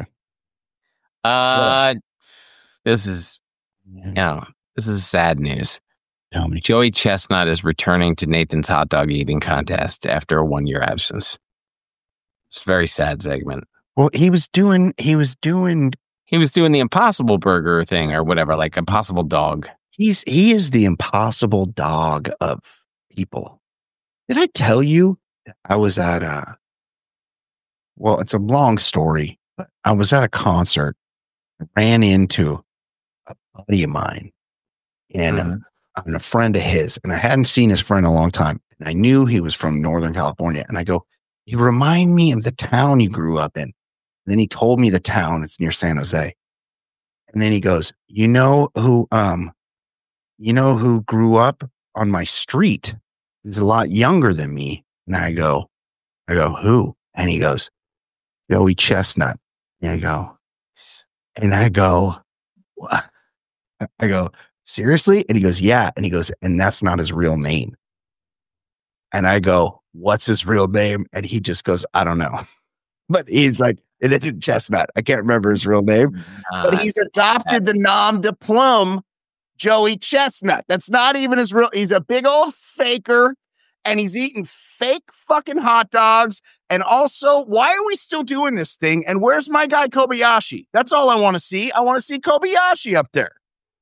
Uh, this is, yeah. you know, this is sad news. Tell me. Joey Chestnut is returning to Nathan's hot dog eating contest after a one-year absence. It's a very sad segment. Well, he was doing, he was doing, he was doing the Impossible Burger thing or whatever, like Impossible Dog. He's, he is the impossible dog of people. Did I tell you I was at a, well, it's a long story, but I was at a concert, ran into a buddy of mine and mm-hmm. I'm a friend of his, and I hadn't seen his friend in a long time. And I knew he was from Northern California. And I go, you remind me of the town you grew up in. And then he told me the town, it's near San Jose. And then he goes, you know who, um, you know who grew up on my street? He's a lot younger than me. And I go, I go, who? And he goes, Joey Chestnut. And I go, and I go, what? I go, seriously? And he goes, yeah. And he goes, and that's not his real name. And I go, what's his real name? And he just goes, I don't know. But he's like, it isn't Chestnut. I can't remember his real name. Uh, but he's adopted the nom de plume, Joey Chestnut. That's not even his real. He's a big old faker. And he's eating fake fucking hot dogs. And also, why are we still doing this thing? And where's my guy Kobayashi? That's all I want to see. I want to see Kobayashi up there.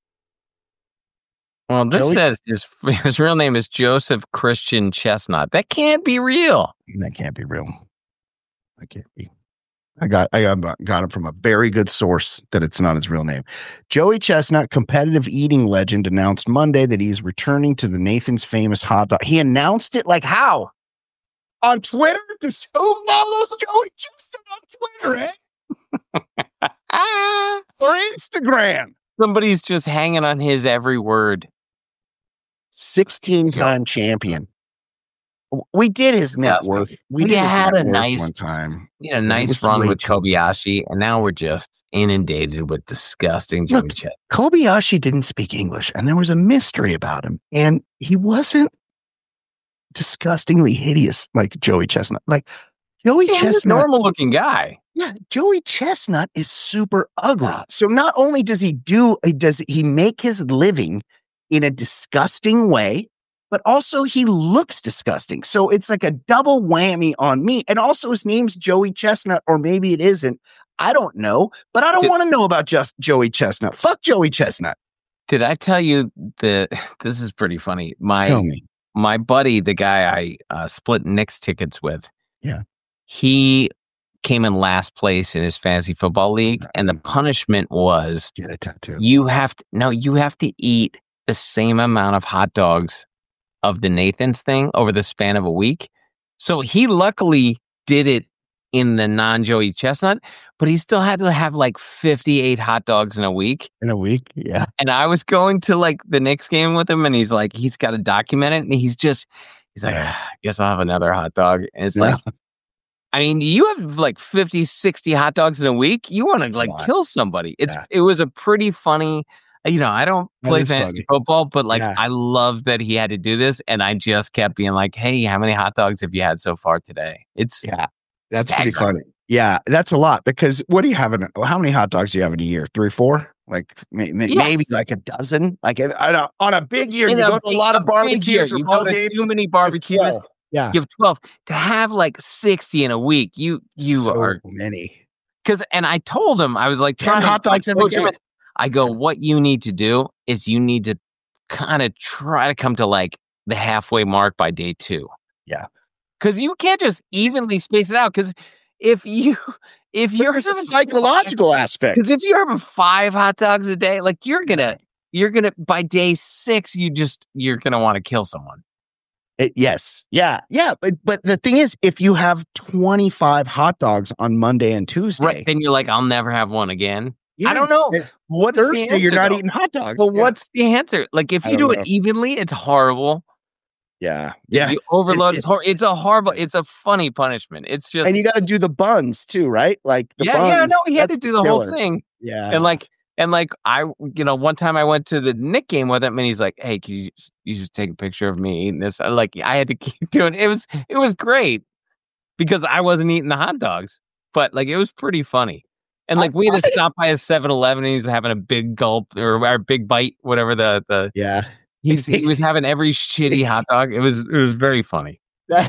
Well, this Joey? says his, his real name is Joseph Christian Chestnut. That can't be real. That can't be real. That can't be. I got I got, got it from a very good source that it's not his real name. Joey Chestnut, competitive eating legend, announced Monday that he's returning to the Nathan's Famous hot dog. He announced it like how? On Twitter? Just who follows Joey Chestnut on Twitter, eh? Or Instagram? Somebody's just hanging on his every word. sixteen-time champion. We did his net yeah, worth. We, we did had his net a worth nice one time. We had a nice run with Kobayashi, and now we're just inundated with disgusting Joey Chestnut. Kobayashi didn't speak English, and there was a mystery about him, and he wasn't disgustingly hideous like Joey Chestnut. Like Joey yeah, Chestnut, he's a normal-looking guy. Yeah, Joey Chestnut is super ugly. So not only does he do, does he make his living in a disgusting way, but also he looks disgusting. So it's like a double whammy on me. And also his name's Joey Chestnut, or maybe it isn't. I don't know, but I don't want to know about just Joey Chestnut. Fuck Joey Chestnut. Did I tell you that this is pretty funny? My, tell me. My buddy, the guy I uh, split Knicks tickets with. Yeah. He came in last place in his fantasy football league, and the punishment was Get a tattoo. you have to no, you have to eat the same amount of hot dogs of the Nathan's thing over the span of a week. So he luckily did it in the non-Joey Chestnut, but he still had to have like fifty-eight hot dogs in a week. In a week? Yeah. And I was going to like the Knicks game with him, and he's like, he's got to document it, and he's just, he's like, Yeah. I guess I'll have another hot dog. And it's Yeah. like, I mean, you have like fifty, sixty hot dogs in a week. You want to a like lot. kill somebody. It's Yeah. It was a pretty funny. You know, I don't That play is fantasy funny. football, but like Yeah. I love that he had to do this, and I just kept being like, "Hey, how many hot dogs have you had so far today?" It's Yeah. That's pretty staggering. funny. Yeah, that's a lot because what do you have in a, how many hot dogs do you have in a year? Three, four? Like may, may, Yeah. maybe like a dozen? Like on a, on a big year, In you a go to a big- lot of a big year, barbecues or you ball go to games. too many you have barbecues. twelve. Yeah. You have twelve to have like sixty in a week. You you so are many. because and I told him I was like ten trying to, hot dogs like, every coach him day. in. I go, what you need to do is you need to kind of try to come to like the halfway mark by day two. Yeah. Because you can't just evenly space it out. Because if you if you're There's a psychological aspect. because if you're having five hot dogs a day, like you're gonna you're gonna by day six, you just you're gonna want to kill someone. It, yes. Yeah. Yeah. But but the thing is, if you have twenty-five hot dogs on Monday and Tuesday, Right. Then you're like, I'll never have one again. yeah, I don't know. it- What's the Thursday, you're answer, not though? eating hot dogs. Well, Yeah. what's the answer? Like if I you don't do know. it evenly, it's horrible. Yeah. Yeah. You overload. It It's, hor- it's a horrible. It's a funny punishment. It's just And you got to do the buns too, right? Like the yeah, buns. yeah. No, he had to that's do the whole killer. thing. Yeah. And like and like I, you know, one time I went to the Nick game with him, and he's like, "Hey, can you just, you just take a picture of me eating this?" I, like I had to keep doing it. It was it was great because I wasn't eating the hot dogs, but like it was pretty funny. And like we had to I- stop by a seven eleven, and he's having a big gulp or, or big bite, whatever the the yeah. he's he was having every shitty hot dog. It was it was very funny. That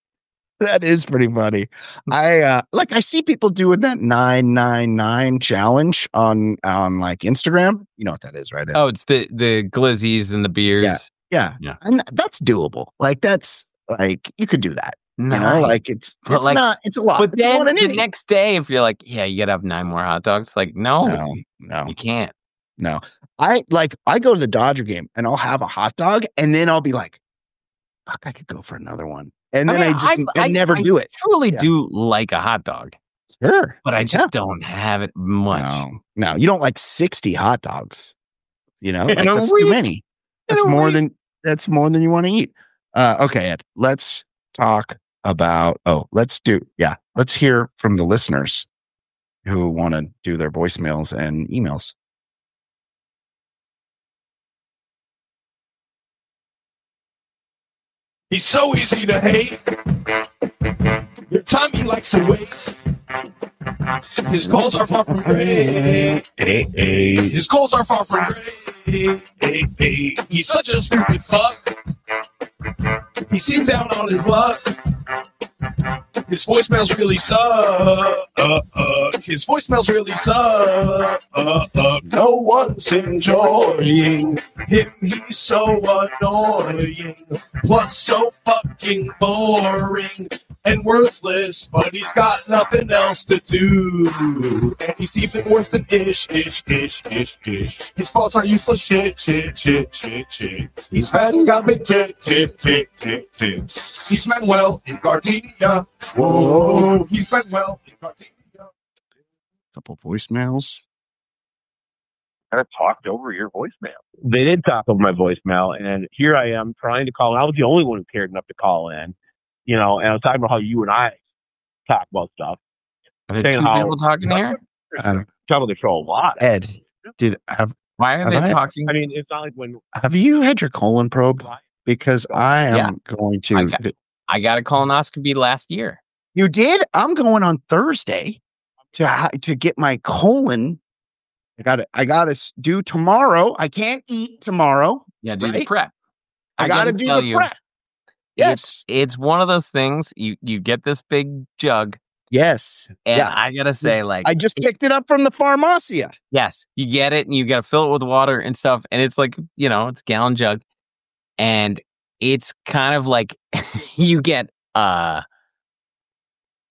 that is pretty funny. I uh like I see people doing that nine nine nine challenge on on like Instagram. You know what that is, right? Oh, it's the the glizzies and the beers. Yeah. Yeah. Yeah. And that's doable. Like that's like you could do that. You know, Nice. like it's But, it's like- not it's a lot. But It's then one an the inning. next day, if you're like, yeah, you gotta have nine more hot dogs. Like, no, no, no, you can't. no. I like I go to the Dodger game and I'll have a hot dog and then I'll be like, fuck, I could go for another one. And then I, mean, just I, never do it. Truly Yeah. do like a hot dog, Sure. but I just Yeah. don't have it much. No, no, you don't like sixty hot dogs. You know, In like a that's week. too many. In That's a more week. than that's more than you want to eat. Uh, okay, Ed, let's talk about. Oh, let's do. Yeah, let's hear from the listeners who want to do their voicemails and emails. He's so easy to hate. Your time he likes to waste. His calls are far from great. Hey, hey. His calls are far from great. Hey, hey. He's such a stupid fuck. He seems down on his luck. His voicemails really suck. Uh, uh. His voicemails really suck. Uh, uh. No one's enjoying him. He's so annoying. Plus so fucking boring and worthless. But he's got nothing else to do. And he's even worse than ish, ish, ish, ish, ish. His faults are useless shit, shit, shit, shit, shit. He's fat and got big tit, tit, tit, tit, tits. He's Manuel in Gardenia. Whoa, he's Manuel in Gardenia. Couple voicemails. kind of talked over your voicemail. They did talk over my voicemail, and here I am trying to call. I was the only one who cared enough to call in, you know, and I was talking about how you and I talk about stuff. Are there Saying two how- people talking here? I don't- Talk about the show a lot. Ed, did have Why are Have they I- talking? I mean, it's not like when have you had your colon probed? Because I am Yeah. going to. I got- I got a colonoscopy last year. You did? I'm going on Thursday to ha- to get my colon. I got to I got to do tomorrow. I can't eat tomorrow. Yeah, do the Right? prep. I, I got to gotta do tell the you, prep. Yes. It's, it's one of those things. You you get this big jug, Yes. and Yeah. I gotta say, like, I just picked it up from the Pharmacia. yes, you get it, and you gotta fill it with water and stuff, and it's like, you know, it's a gallon jug, and it's kind of like you get uh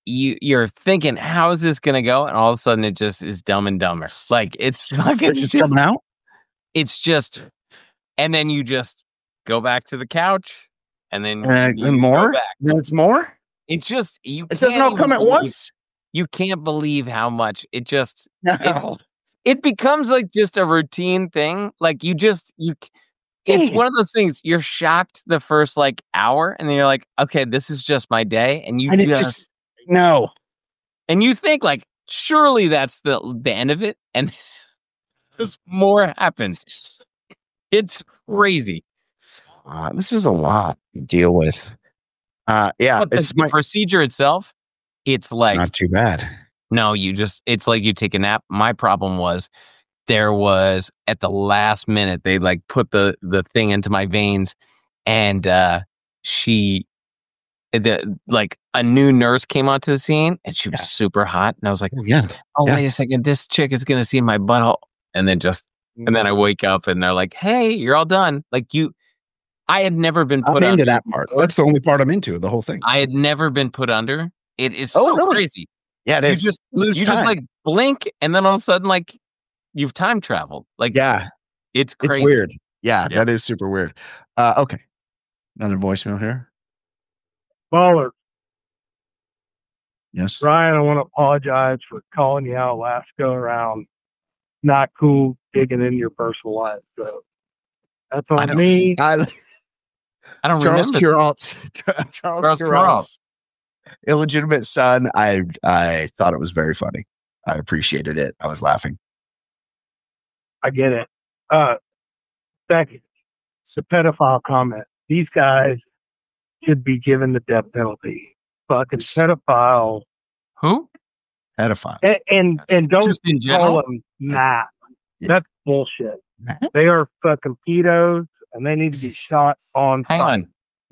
you you're thinking, how is this gonna go? And all of a sudden, it just is Dumb and Dumber. Like it's fucking It's just coming out. It's just, and then you just go back to the couch, and then Uh, you and go more. back. Then it's more. It's just you. It doesn't can't all come even at believe- once. You can't believe how much it just. No. It's, it becomes like just a routine thing. Like you just you. It's Damn. one of those things. You're shocked the first like hour, and then you're like, okay, this is just my day, and you And it just, just no. and you think like, surely that's the the end of it, and just more happens. It's crazy. Uh, this is a lot to deal with. Uh, yeah, But the, it's the my, procedure itself, it's it's like not too bad. no, you just it's like you take a nap. My problem was there was at the last minute they like put the the thing into my veins, and uh she the like a new nurse came onto the scene, and she was Yeah. super hot, and I was like, Oh, yeah, oh Yeah. wait a second, this chick is gonna see my butthole, and then just and then I wake up and they're like, hey, you're all done. Like you, I had never been I'm put into under. that part. That's the only part I'm into. The whole thing. I had never been put under. It is Oh, so really? crazy. Yeah, it You is. just Lose you time. just like blink, and then all of a sudden, like you've time traveled. Like yeah, it's it's crazy. weird. Yeah, Yeah. that is super weird. Uh, okay, another voicemail here. Baller, Yes. Ryan, I want to apologize for calling you out last go around. Not cool digging into your personal life. So that's I on don't- me. I, I don't Charles remember. Kuralt, Charles Charles Kuralt's illegitimate son. I I thought it was very funny. I appreciated it. I was laughing. I get it. Uh, second, it's a pedophile comment. These guys should be given the death penalty. Fucking pedophile. Who? Pedophile. And and, and don't Just in call general. them Matt. Yeah. That's bullshit. Matt? They are fucking pedos, and they need to be shot on Hang sight. on.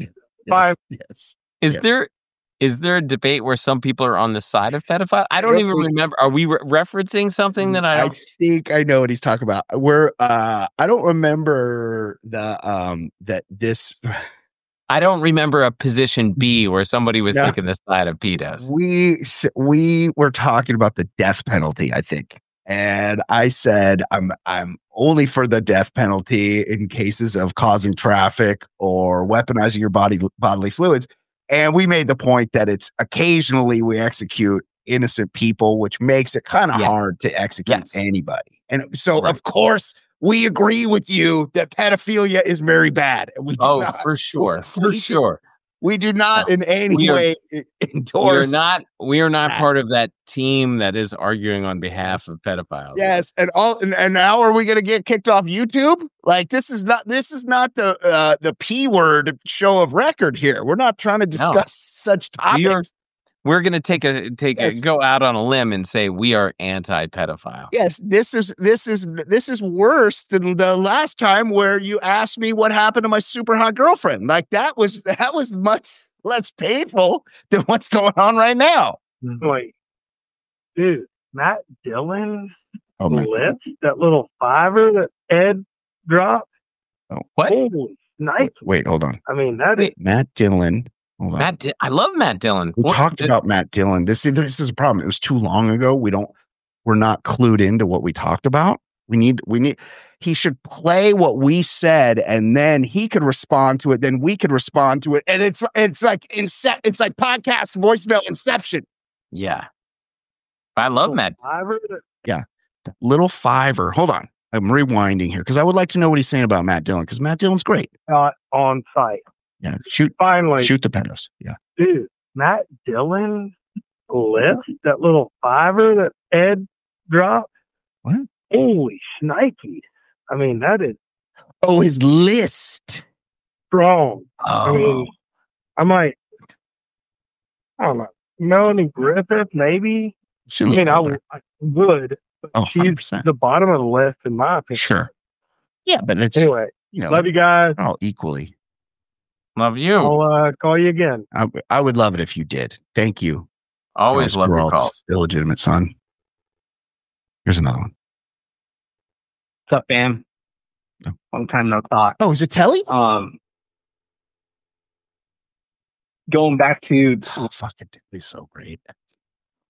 Five. Yes. Is Yes. there is there a debate where some people are on the side of pedophile? I don't don't even think- remember. Are we re- referencing something that I I don't? think I know what he's talking about. We're uh I don't remember the um that this I don't remember a position B where somebody was No. taking the side of pedos. we s- we were talking about the death penalty, I think. And I said I'm I'm only for the death penalty in cases of causing traffic or weaponizing your body bodily fluids. And we made the point that it's occasionally we execute innocent people, which makes it kind of Yeah. hard to execute Yes. anybody. And so, Right. of course, we agree with you that pedophilia is very bad. And we do Oh, not, for sure, for we do- sure. we do not No. in any We are- way We are endorse. not. We are not that. part of that team that is arguing on behalf of pedophiles. Yes, and all and, and now are we going to get kicked off YouTube? Like this is not this is not the uh, the P word show of record here. We're not trying to discuss such we are. topics. We're going to take a take Yes. a go out on a limb and say we are anti-pedophile. Yes, this is this is this is worse than the last time where you asked me what happened to my super hot girlfriend. Like that was that was much less painful than what's going on right now. Wait, dude, Matt Dillon Oh man. lift that little fiver that Ed dropped. What? Holy nice! Wait, hold on. I mean, that is Wait. Matt Dillon. Hold on. Matt, Di- I love Matt Dillon. We What- talked did- about Matt Dillon. This, this is a problem. It was too long ago. We don't. We're not clued into what we talked about. We need. We need. He should play what we said, and then he could respond to it. Then we could respond to it, and it's it's like ince- It's like podcast voicemail inception. Yeah, I love Matt. fiver that Little fiver. Hold on. I'm rewinding here because I would like to know what he's saying about Matt Dillon because Matt Dillon's great. shot on site. Yeah. Shoot. Finally, Shoot the pedos. Yeah. dude, Matt Dillon lift that little fiver that Ed dropped. What? Holy shnikes! I mean, that is Oh, his list. strong. Oh, I mean, I might, I don't know, Melanie Griffith, maybe. She I looked mean, I, older. w- I would, but Oh, she's one hundred percent. the bottom of the list in my opinion. Sure. Yeah, but it's Anyway, you know love you guys. all equally. love you. I'll uh, call you again. I, I would love it if you did. Thank you. Always Charles love your Kuralt's calls. illegitimate son. Here's another one. What's up, fam? Oh. Long time no talk. Oh, is it Telly? Um, going back to Oh, fucking Telly's so great.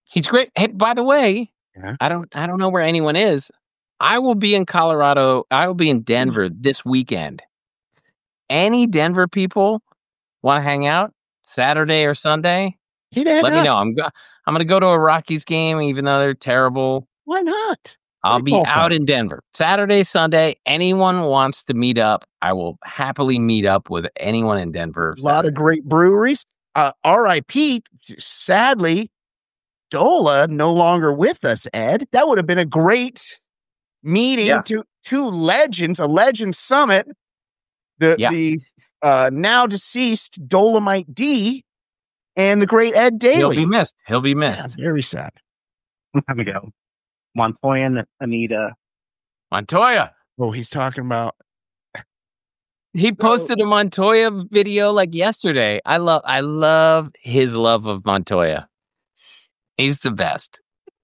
He's great. Hey, by the way, Yeah. I don't I don't know where anyone is. I will be in Colorado. I will be in Denver this weekend. Any Denver people want to hang out Saturday or Sunday? He'd head Let me up. know. I'm go- I'm going to go to a Rockies game, even though they're terrible. Why not? I'll Great be ballpark. out in Denver Saturday, Sunday. Anyone wants to meet up, I will happily meet up with anyone in Denver. A lot Saturday. of great breweries. Uh, R I P, sadly, Dola no longer with us, Ed. That would have been a great meeting. Yeah. to two legends, a legend summit. The Yeah. the uh, now deceased Dolomite D and the great Ed He'll Daly. be missed. He'll be Yeah, missed. very sad. There we go. Montoya and Anita. Montoya. Oh, he's talking about He posted a Montoya video like yesterday. I love I love his love of Montoya. He's the best.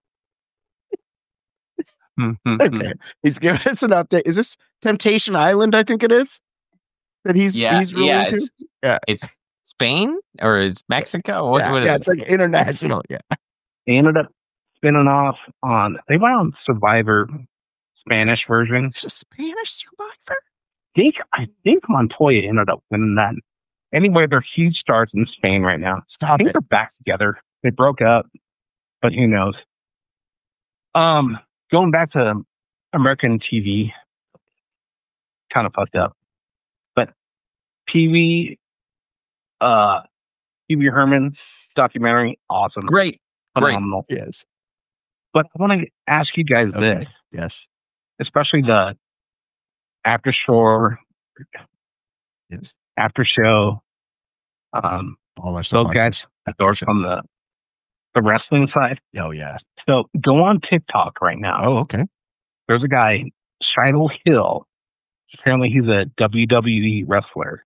okay. He's giving us an update. Is this Temptation Island? I think it is that he's Yeah, he's really yeah, into. it's, Yeah. it's Spain or it's Mexico. What, yeah, what is yeah, it? it's like international. Yeah. They ended up spinning off on, they went on Survivor Spanish version. There's a Spanish survivor. I think, I think Montoya ended up winning that. Anyway, they're huge stars in Spain right now. I Stop think it. they're back together. They broke up, but who knows? Um, going back to American T V, kind of fucked up. But Pee Wee, uh, Pee Wee Herman documentary, awesome, Great. Great. phenomenal. Yes. But I want to ask you guys Okay. this, Yes. especially the after shore, Yes. after show. Um, All our those guys endorse on the the wrestling side. Oh yeah. So go on TikTok right now. Oh okay. There's a guy, Shiloh Hill. Apparently, he's a W W E wrestler,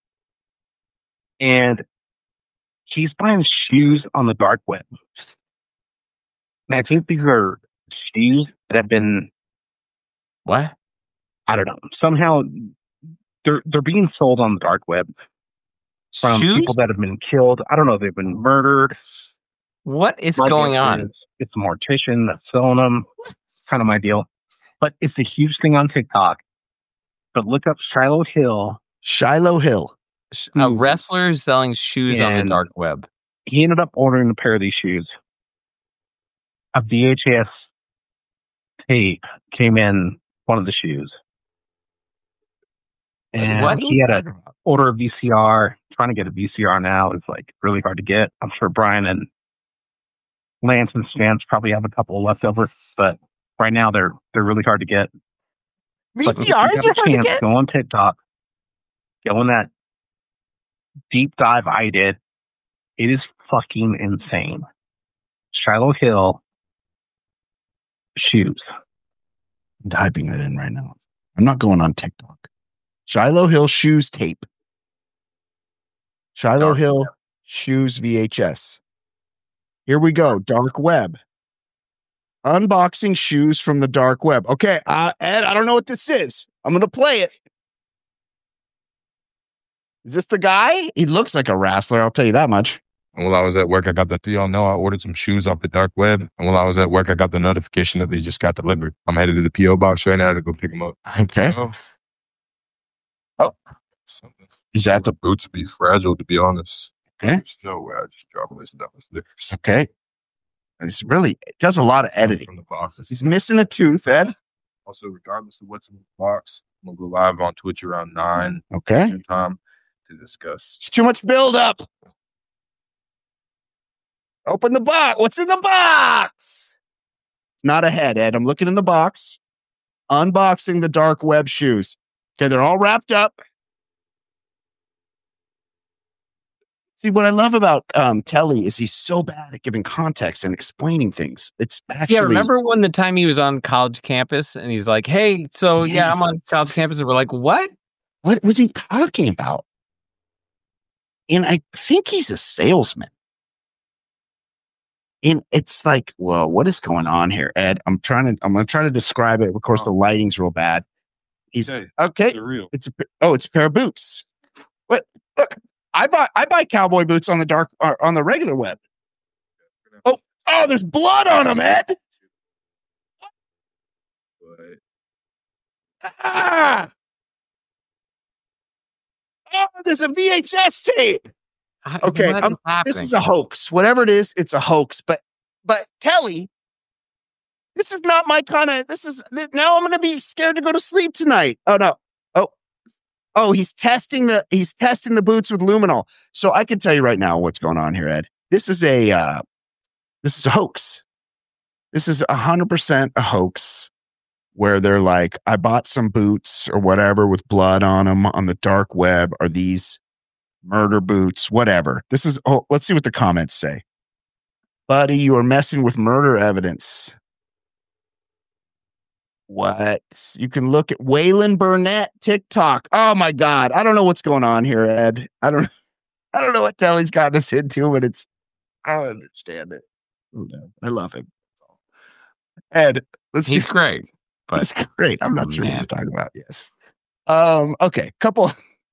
and he's buying shoes on the dark web. And I think these are shoes that have been, What? I don't know, somehow they're they're being sold on the dark web from Shoes? people that have been killed. I don't know, they've been murdered. What is My going guess on? is It's a mortician that's selling them. Kind of my deal. But it's a huge thing on TikTok. But look up Shiloh Hill. Shiloh Hill. A wrestler selling shoes on the And- dark web. He ended up ordering a pair of these shoes. A V H S tape came in one of the shoes. And What? he had to order a V C R. Trying to get a V C R now is like really hard to get. I'm sure Brian and Lance and Stance probably have a couple left over, but right now they're they're really hard to get. But if you V C Rs are got a hard to chance, get. go on TikTok, go on that deep dive I did. It is fucking insane. Shiloh Hill shoes. I'm typing it in right now. I'm not going on TikTok. Shiloh Hill shoes tape. Shiloh Dark Hill shoes V H S. Here we go. Dark web. Unboxing shoes from the dark web. Okay, uh, Ed, I don't know what this is. I'm going to play it. Is this the guy? He looks like a wrestler. I'll tell you that much. And while I was at work, I got the, do y'all know I ordered some shoes off the dark web. And while I was at work, I got the notification that they just got delivered. I'm headed to the P O box right now to go pick them up. Okay. Oh. Oh. Something. Is that the... The boots be fragile, to be honest. Okay. There's no way I just dropped this downstairs. Okay. It's really... It does a lot of editing. From the boxes. He's missing a tooth, Ed. Also, regardless of what's in the box, I'm going to go live on Twitch around nine Okay. Eastern time to discuss. It's too much build up. Open the box. What's in the box? It's not a head, Ed. I'm looking in the box. Unboxing the dark web shoes. Okay, they're all wrapped up. See, what I love about um, Telly is he's so bad at giving context and explaining things. It's actually... Yeah, remember when the time he was on college campus and he's like, hey, so yeah, Yes. I'm on college campus. And we're like, what? What was he talking about? And I think he's a salesman. And it's like, well, what is going on here, Ed? I'm trying to, I'm going to try to describe it. Of course, the lighting's real bad. He's Hey, okay. they're real. It's a, oh, it's a pair of boots. What? Look, I buy, I buy cowboy boots on the dark, or on the regular web. Oh, Oh, there's blood on him, Ed. Ah! Oh, there's a V H S tape. Okay, What um, is this happening? is a hoax. Whatever it is, it's a hoax. But but Telly, this is not my kind of. This is now. I'm going to be scared to go to sleep tonight. Oh no. Oh oh. He's testing the. He's testing the boots with luminol. So I can tell you right now what's going on here, Ed. This is a. Uh, this is a hoax. This is a hundred percent a hoax. Where they're like, I bought some boots or whatever with blood on them on the dark web. Are these murder boots? Whatever. This is, oh, let's see what the comments say. Buddy, you are messing with murder evidence. What? You can look at Waylon Burnett TikTok. Oh my God. I don't know what's going on here, Ed. I don't, I don't know what Telly's gotten us into, but it's, I don't understand it. I love him. Ed, let's He's do, great. But That's great. I'm not oh, sure man. what to talk about. Yes. Um, okay. Couple.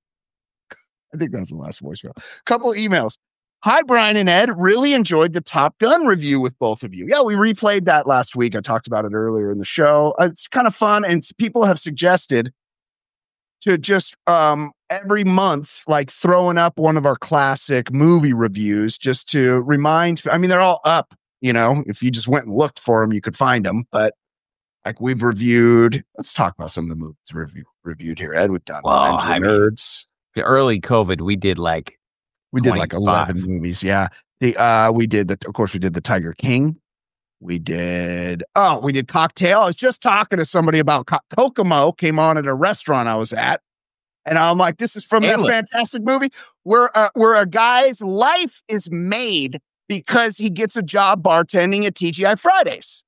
I think that's the last voicemail. Couple emails. Hi, Brian and Ed. Really enjoyed the Top Gun review with both of you. Yeah, we replayed that last week. I talked about it earlier in the show. Uh, It's kind of fun. And s- people have suggested to just um, every month, like throwing up one of our classic movie reviews just to remind. I mean, they're all up, you know, if you just went and looked for them, you could find them. But like we've reviewed, let's talk about some of the movies review, reviewed here. Ed, we've done Well, Revenge of the I mean, Nerds. The early COVID, we did like We did like twenty-five. eleven movies. Yeah. The uh we did the of course we did the Tiger King. We did oh, we did Cocktail. I was just talking to somebody about Co- Kokomo came on at a restaurant I was at. And I'm like, this is from that A-list. fantastic movie where uh, where a guy's life is made because he gets a job bartending at T G I Fridays.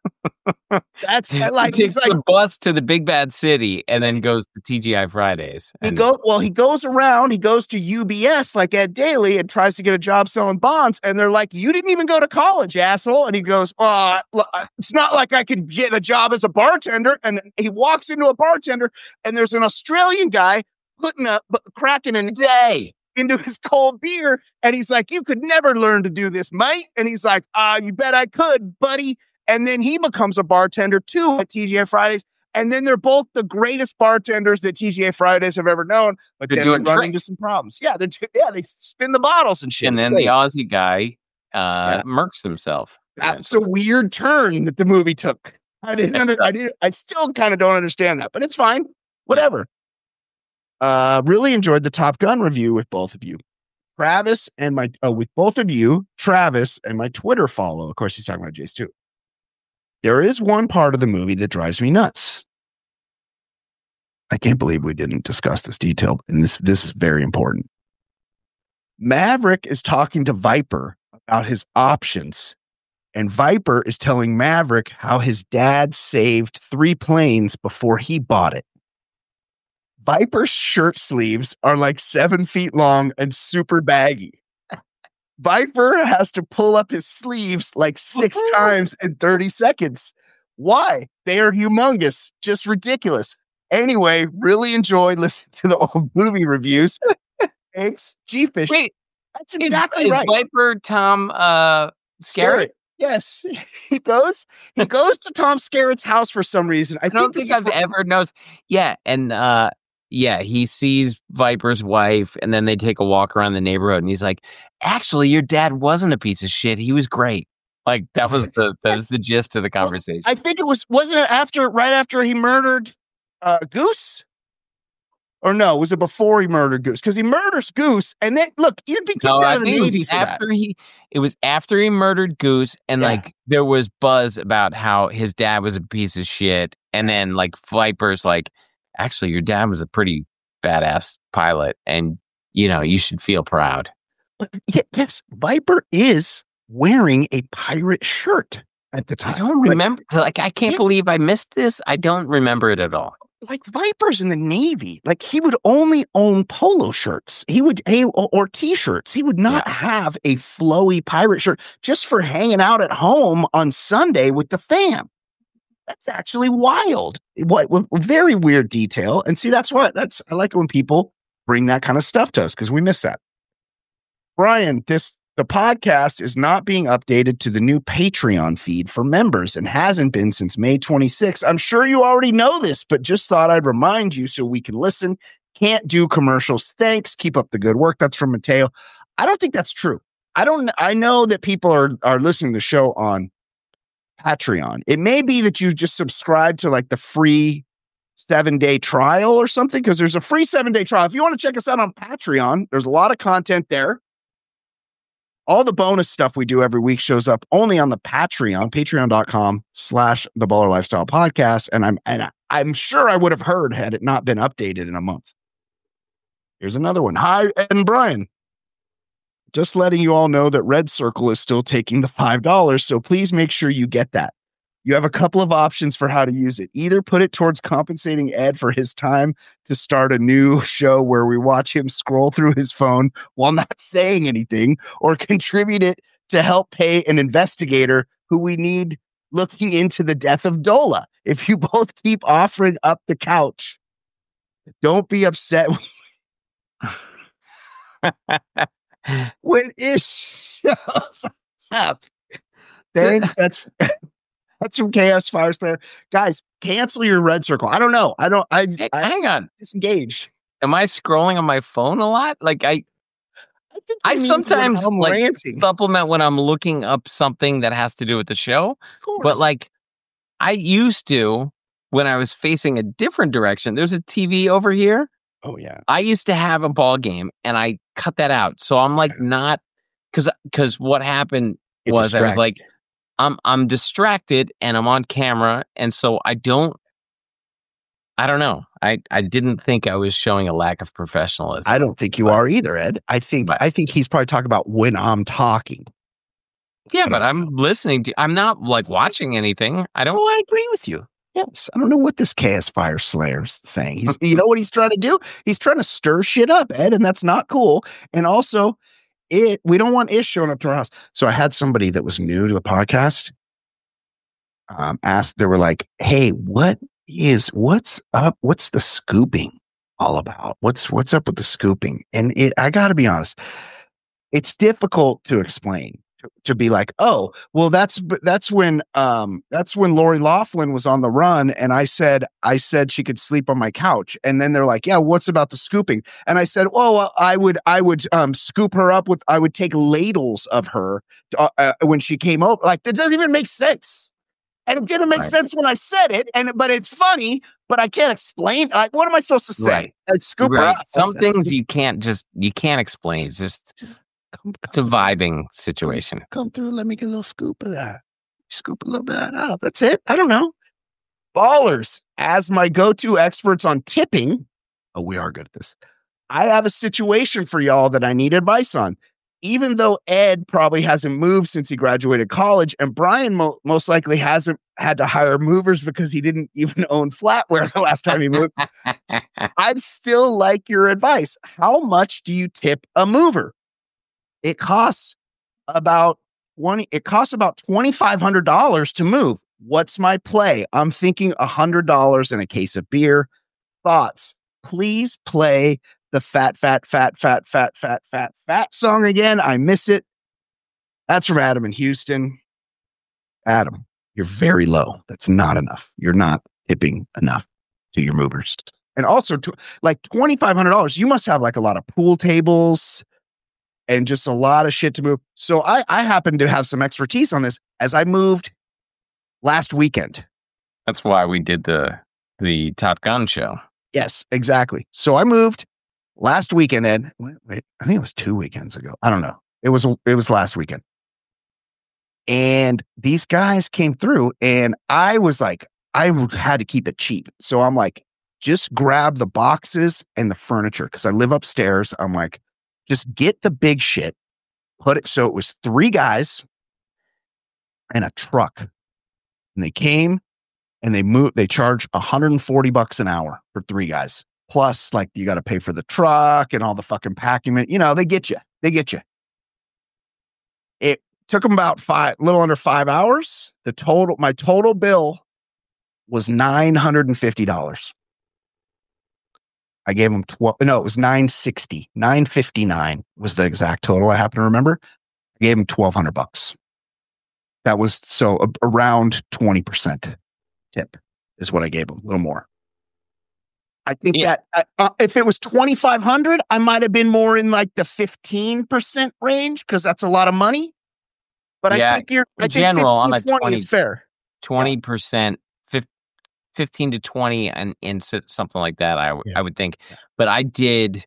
That's like he he's takes like the bus to the big bad city and then goes to T G I Fridays. He And go well. He goes around. He goes to U B S like Ed Daly and tries to get a job selling bonds. And they're like, "You didn't even go to college, asshole." And he goes, "Oh, look, it's not like I could get a job as a bartender." And he walks into a bartender, and there's an Australian guy putting a b- cracking an day into his cold beer, and he's like, "You could never learn to do this, mate." And he's like, "Ah, you bet I could, buddy." And then he becomes a bartender too at T G I Fridays. And then they're both the greatest bartenders that T G I Fridays have ever known. But They're then they doing run tricks. into some problems. Yeah, they yeah they spin the bottles and shit. and It's then great. the Aussie guy uh, Yeah. murks himself. That's a weird turn that the movie took. I didn't. Under, I didn't. I still kind of don't understand that, but it's fine. Whatever. Uh, really enjoyed the Top Gun review with both of you, Travis and my. Oh, with both of you, Travis and my Twitter follow. Of course, he's talking about Jace too. There is one part of the movie that drives me nuts. I can't believe we didn't discuss this detail, and this this is very important. Maverick is talking to Viper about his options, and Viper is telling Maverick how his dad saved three planes before he bought it. Viper's shirt sleeves are like seven feet long and super baggy. Viper has to pull up his sleeves like six times in thirty seconds. Why? They are humongous, just ridiculous. Anyway, really enjoyed listening to the old movie reviews. Thanks, G-Fish. Wait, That's is, exactly is right. Viper Tom uh, Skerritt? Yes, he goes. He goes to Tom Skerritt's house for some reason. I, I don't this think is I've for- ever noticed. Yeah, and uh, yeah, he sees Viper's wife, and then they take a walk around the neighborhood, and he's like, "Actually, your dad wasn't a piece of shit. He was great." Like that was the that was the gist of the conversation. I think it was. Wasn't it after? Right after he murdered uh, Goose. Or no, was it before he murdered Goose? Because he murders Goose, and then look, you'd be kicked No, out I of the think it Navy was for that. after he. It was after he murdered Goose, and Yeah. like there was buzz about how his dad was a piece of shit, and then like Viper's like, actually, your dad was a pretty badass pilot, and you know you should feel proud. But yeah, yes, Viper is wearing a pirate shirt at the time. I don't Like- remember. Like, I can't Yes. believe I missed this. I don't remember it at all. Like Viper's in the Navy. Like he would only own polo shirts. He would he, or, or t-shirts. He would not Yeah. have a flowy pirate shirt just for hanging out at home on Sunday with the fam. That's actually wild. What, what very weird detail. And see, that's what that's I like it when people bring that kind of stuff to us because we miss that. Brian, this The podcast is not being updated to the new Patreon feed for members and hasn't been since May twenty-sixth. I'm sure you already know this, but just thought I'd remind you so we can listen. Can't do commercials. Thanks. Keep up the good work. That's from Mateo. I don't think that's true. I don't, I know that people are, are listening to the show on Patreon. It may be that you just subscribe to like the free seven day trial or something, because there's a free seven day trial. If you want to check us out on Patreon, there's a lot of content there. All the bonus stuff we do every week shows up only on the Patreon, patreon.com slash the Baller Lifestyle Podcast. And I'm, and I'm sure I would have heard had it not been updated in a month. Here's another one. Hi, Ed and Brian. Just letting you all know that Red Circle is still taking the five dollars. So please make sure you get that. You have a couple of options for how to use it. Either put it towards compensating Ed for his time to start a new show where we watch him scroll through his phone while not saying anything, or contribute it to help pay an investigator who we need looking into the death of Dola. If you both keep offering up the couch, don't be upset when Ish shows up. Thanks. That's... That's from Chaos Fireslayer. Guys, cancel your Red Circle. I don't know. I don't. I, Hey, I hang on. disengaged. Am I scrolling on my phone a lot? Like I, I, think I it means sometimes when I'm like ranting. supplement when I'm looking up something that has to do with the show. Of course. But like I used to when I was facing a different direction. There's a T V over here. Oh yeah. I used to have a ball game and I cut that out. So I'm like not because because what happened It was I was distracted. like I'm I'm distracted and I'm on camera, and so I don't I don't know. I, I didn't think I was showing a lack of professionalism. I don't think you are either, Ed. I think But- I think he's probably talking about when I'm talking. yeah, I but don't I'm listening to I'm not like watching anything. I don't Oh, I agree with you. Yes. I don't know what this Chaos Fire Slayer's saying. He's, you know what he's trying to do? He's trying to stir shit up, Ed, and that's not cool. And also, it we don't want Ish showing up to our house. So I had somebody that was new to the podcast um, ask. They were like, "Hey, what is what's up? What's the scooping all about? What's what's up with the scooping?" And it, I got to be honest, it's difficult to explain. To, to be like, oh, well, that's that's when um that's when Lori Loughlin was on the run, and I said I said she could sleep on my couch, and then they're like, yeah, what's about the scooping? And I said, oh, well, I would I would um scoop her up with I would take ladles of her uh, uh, when she came over. Like that doesn't even make sense, and it didn't make Right. sense when I said it, and but it's funny, but I can't explain. Like, what am I supposed to say? Right. I'd scoop her right. up. Some That's- things you can't just you can't explain. It's just come, it's a vibing situation. come through. Let me get a little scoop of that. Scoop a little bit of that out. That's it. I don't know. Ballers, as my go-to experts on tipping. Oh, we are good at this. I have a situation for y'all that I need advice on. Even though Ed probably hasn't moved since he graduated college, and Brian mo- most likely hasn't had to hire movers because he didn't even own flatware the last time he moved, I'd still like your advice. How much do you tip a mover? It costs about twenty. It costs about twenty five hundred dollars to move. What's my play? I'm thinking a hundred dollars and a case of beer. Thoughts? Please play the fat, fat, fat, fat, fat, fat, fat, fat song again. I miss it. That's from Adam in Houston. Adam, you're very low. That's not enough. You're not tipping enough to your movers. And also, to, like twenty five hundred dollars. You must have like a lot of pool tables and just a lot of shit to move. So I, I happen to have some expertise on this as I moved last weekend. That's why we did the the Top Gun show. Yes, exactly. So I moved last weekend, Ed. Wait, wait, I think it was two weekends ago. I don't know. It was it was last weekend. And these guys came through and I was like, I had to keep it cheap. So I'm like, just grab the boxes and the furniture because I live upstairs. I'm like, just get the big shit, put it. So it was three guys and a truck. And they came and they moved, they charge one hundred forty bucks an hour for three guys. Plus, like, you got to pay for the truck and all the fucking packing. You know, they get you. They get you. It took them about five, a little under five hours. The total, my total bill was nine hundred fifty dollars. I gave them twelve. No, it was nine sixty. nine fifty-nine was the exact total I happen to remember. I gave him twelve hundred bucks. That was so uh, around twenty percent tip is what I gave him, a little more. I think Yeah. that uh, if it was twenty-five hundred, I might have been more in like the fifteen percent range because that's a lot of money. But Yeah, I think you're, I in think general, I'm fifteen, at twenty is twenty. fair. twenty percent, fifteen to twenty, and, and so- something like that, I, w- Yeah. I would think. But I did,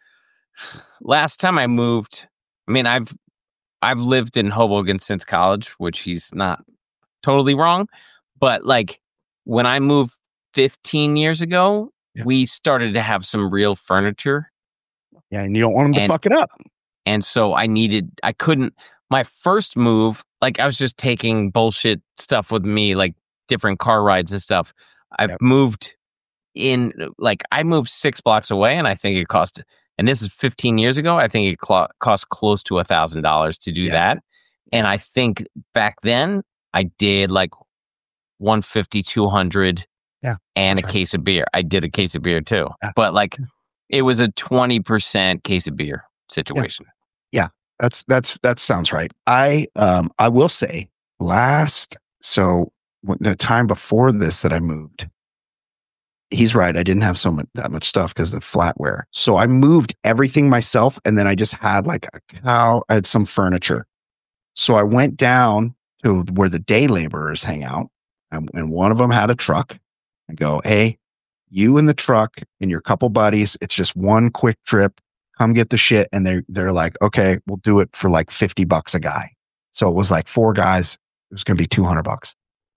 last time I moved, I mean, I've I've lived in Hoboken since college, which he's not totally wrong. But like when I moved fifteen years ago, Yeah. we started to have some real furniture. Yeah, and you don't want them to And- fuck it up. And so I needed, I couldn't, my first move, like I was just taking bullshit stuff with me, like different car rides and stuff. I've Yep. moved in, like I moved six blocks away and I think it cost, and this is fifteen years ago, I think it cl- cost close to a thousand dollars to do Yeah. that. And I think back then I did like one fifty, two hundred Yeah, and a that's right. case of beer. I did a case of beer too, Yeah. but like it was a twenty percent case of beer situation. That's that's that sounds right. I um I will say last so when, the time before this that I moved, he's right. I didn't have so much that much stuff because of the flatware. So I moved everything myself, and then I just had like a cow. I had some furniture. So I went down to where the day laborers hang out, and, and one of them had a truck. I go, hey, you in the truck and your couple buddies. It's just one quick trip. Come get the shit. And they, they're like, okay, we'll do it for like fifty bucks a guy. So it was like four guys. It was going to be two hundred bucks.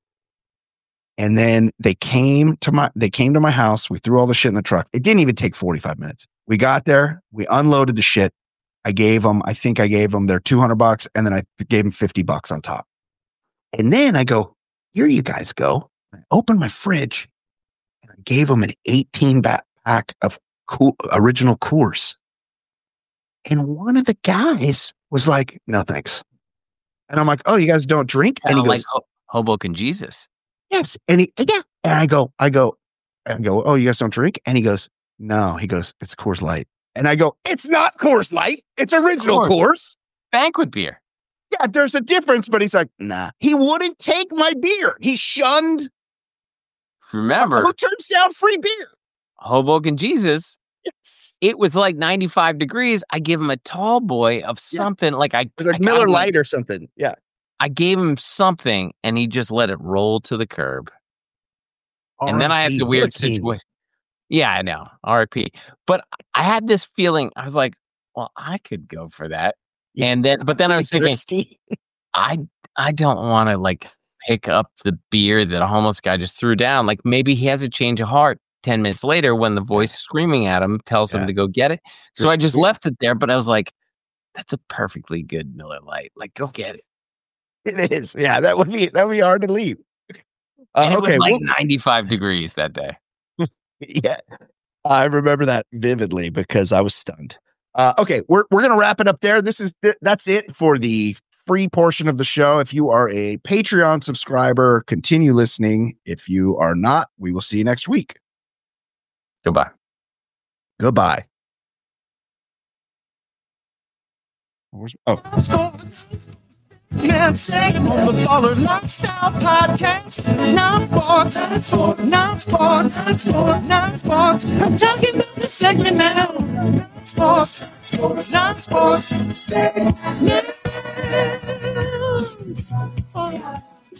And then they came to my, they came to my house. We threw all the shit in the truck. It didn't even take forty-five minutes. We got there. We unloaded the shit. I gave them, I think I gave them their two hundred bucks. And then I gave them fifty bucks on top. And then I go, here you guys go. I opened my fridge and I gave them an eighteen pack of cool, original Coors. And one of the guys was like, no, thanks. And I'm like, oh, you guys don't drink? And Kind he of goes, like Ho- Hoboken Jesus. yes. And he, yeah. And I go, I go, I go, oh, you guys don't drink? And he goes, no. He goes, it's Coors Light. And I go, it's not Coors Light. It's original Coors. Coors. Banquet beer. Yeah, there's a difference. But he's like, nah. He wouldn't take my beer. He shunned. Remember, Who turns down free beer? Hoboken Jesus, Yes. it was like ninety-five degrees. I give him a tall boy of Yeah. something like I, It was like I got Miller him, Lite or something. Yeah. I gave him something and he just let it roll to the curb. And then I had the weird situation. Yeah, I know. R I P. But I had this feeling, I was like, well, I could go for that. Yeah. And then, but then I was thinking, Thirsty. I I don't want to like pick up the beer that a homeless guy just threw down. Like maybe he has a change of heart ten minutes later when the voice screaming at him tells Yeah. him to go get it. So I just Yeah. left it there, but I was like, that's a perfectly good Miller Lite. Like go get it. It is. Yeah, that would be that would be hard to leave. Uh, And it okay, was like well, ninety-five degrees that day. yeah, I remember that vividly because I was stunned. Uh, okay, we're we're gonna wrap it up there. This is th- that's it for the free portion of the show. If you are a Patreon subscriber, continue listening. If you are not, we will see you next week. Goodbye. Goodbye. Where's- Oh, Sports. Man, say on the Baller Lifestyle Podcast. Non-sports, non-sports, non-sports, non-sports, non-sports. I'm talking about the segment now. Non-sports, sports, non-sports, segment. Oh.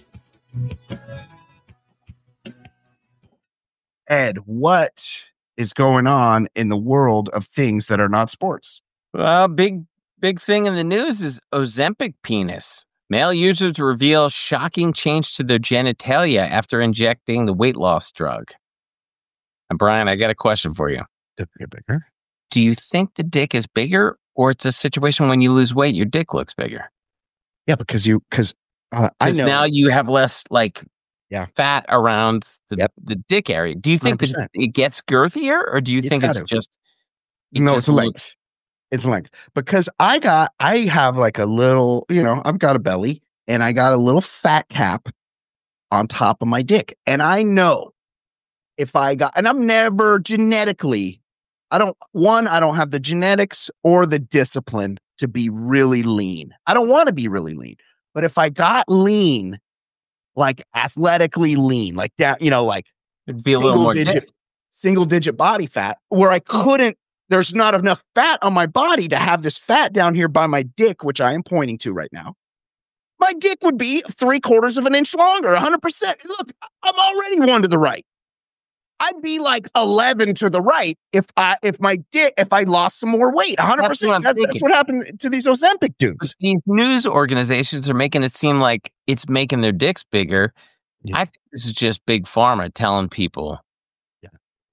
Ed, what is going on in the world of things that are not sports? Well, big big thing in the news is Ozempic penis. Male users reveal shocking change to their genitalia after injecting the weight loss drug. And Brian, I got a question for you. Did they get bigger? Do you think the dick is bigger, or it's a situation when you lose weight, your dick looks bigger? Yeah, because you because uh, I Because know now you have less like Yeah. fat around the, Yep. the dick area. Do you think that one hundred percent. it gets girthier, or do you It's think it's gotta. just it no, just it's a looks- length. It's length because I got I have like a little, you know, I've got a belly and I got a little fat cap on top of my dick, and I know if I got, and I'm never genetically, I don't one, I don't have the genetics or the discipline to be really lean. I don't want to be really lean. But if I got lean, like athletically lean, like down, you know, like It'd be a little more digit, dick. single digit body fat, where I couldn't, there's not enough fat on my body to have this fat down here by my dick, which I am pointing to right now. My dick would be three quarters of an inch longer, one hundred percent. Look, I'm already one to the right. I'd be like eleven to the right if I if my dick if I lost some more weight. one hundred percent. That's what I'm That's, that's what happened to these Ozempic dudes. These news organizations are making it seem like it's making their dicks bigger. Yeah. I think this is just big pharma telling people, Yeah.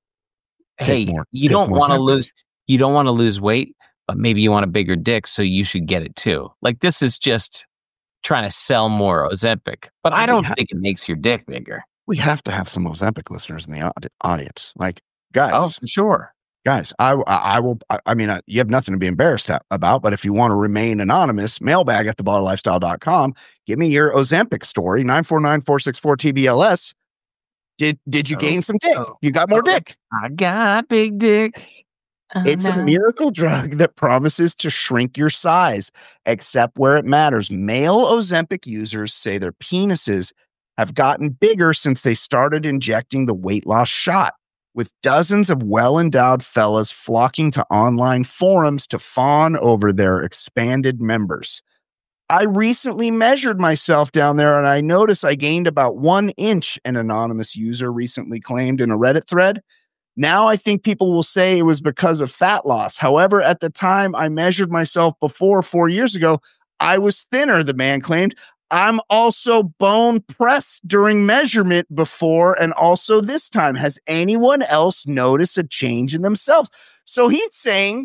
hey, Take more- you take don't more want to Ozempic. lose you don't want to lose weight, but maybe you want a bigger dick, so you should get it too. Like this is just trying to sell more Ozempic. But I don't Yeah. think it makes your dick bigger. We have to have some Ozempic listeners in the aud- audience. Like, guys, Oh, for sure. guys, I, I, I will, I, I mean, I, you have nothing to be embarrassed at, about, but if you want to remain anonymous, mailbag at the baller lifestyle dot com. Give me your Ozempic story, nine four nine, four six four, T B L S. Did, did you Oh, gain some dick? oh, You got more oh. dick. I got big dick. Oh, It's a no. miracle drug that promises to shrink your size, except where it matters. Male Ozempic users say their penises have gotten bigger since they started injecting the weight loss shot, with dozens of well-endowed fellas flocking to online forums to fawn over their expanded members. I recently measured myself down there and I noticed I gained about one inch, an anonymous user recently claimed in a Reddit thread. Now I think people will say it was because of fat loss. However, at the time I measured myself before, four years ago, I was thinner, the man claimed. I'm also bone pressed during measurement before and also this time. Has anyone else noticed a change in themselves? So he's saying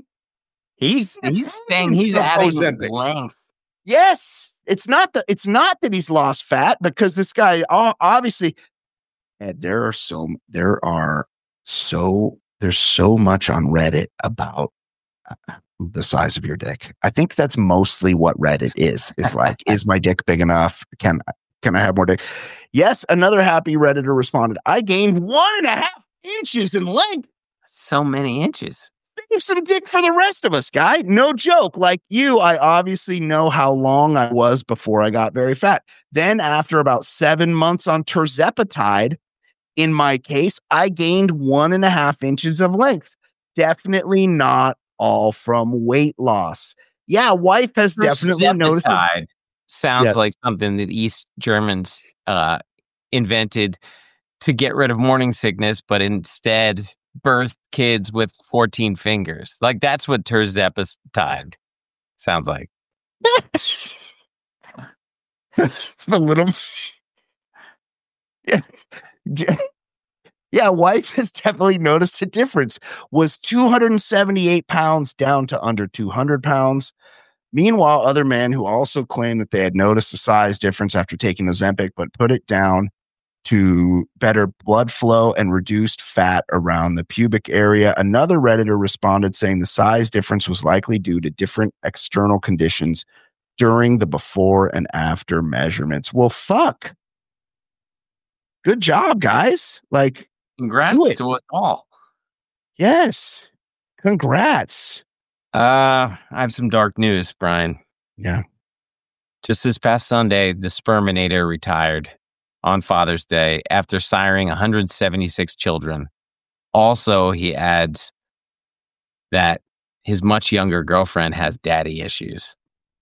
He's he's saying he's Of adding Ozempic. length. yes, it's not that it's not that he's lost fat, because this guy o- obviously, and there are so there are so there's so much on Reddit about uh, the size of your dick. I think that's mostly what Reddit is. Is like, is my dick big enough? Can can I have more dick? Yes, another happy Redditor responded. I gained one and a half inches in length. So many inches. Save some dick for the rest of us, guy. No joke. Like you, I obviously know how long I was before I got very fat. Then after about seven months on tirzepatide, in my case, I gained one and a half inches of length. Definitely not all from weight loss. Yeah, wife has definitely noticed. it. Tirzepatide sounds Yeah. like something that East Germans uh, invented to get rid of morning sickness, but instead birthed kids with fourteen fingers. Like that's what tirzepatide sounds like. The little, yeah, J- yeah. Wife has definitely noticed a difference. Was two hundred seventy-eight pounds down to under two hundred pounds. Meanwhile, other men who also claimed that they had noticed a size difference after taking Ozempic, but put it down to better blood flow and reduced fat around the pubic area. Another Redditor responded saying the size difference was likely due to different external conditions during the before and after measurements. Well, fuck. Good job, guys. Like, Congrats Do it. to us all. yes. Congrats. Uh, I have some dark news, Brian. Yeah. Just this past Sunday, the Sperminator retired on Father's Day after siring one hundred seventy-six children. Also, he adds that his much younger girlfriend has daddy issues.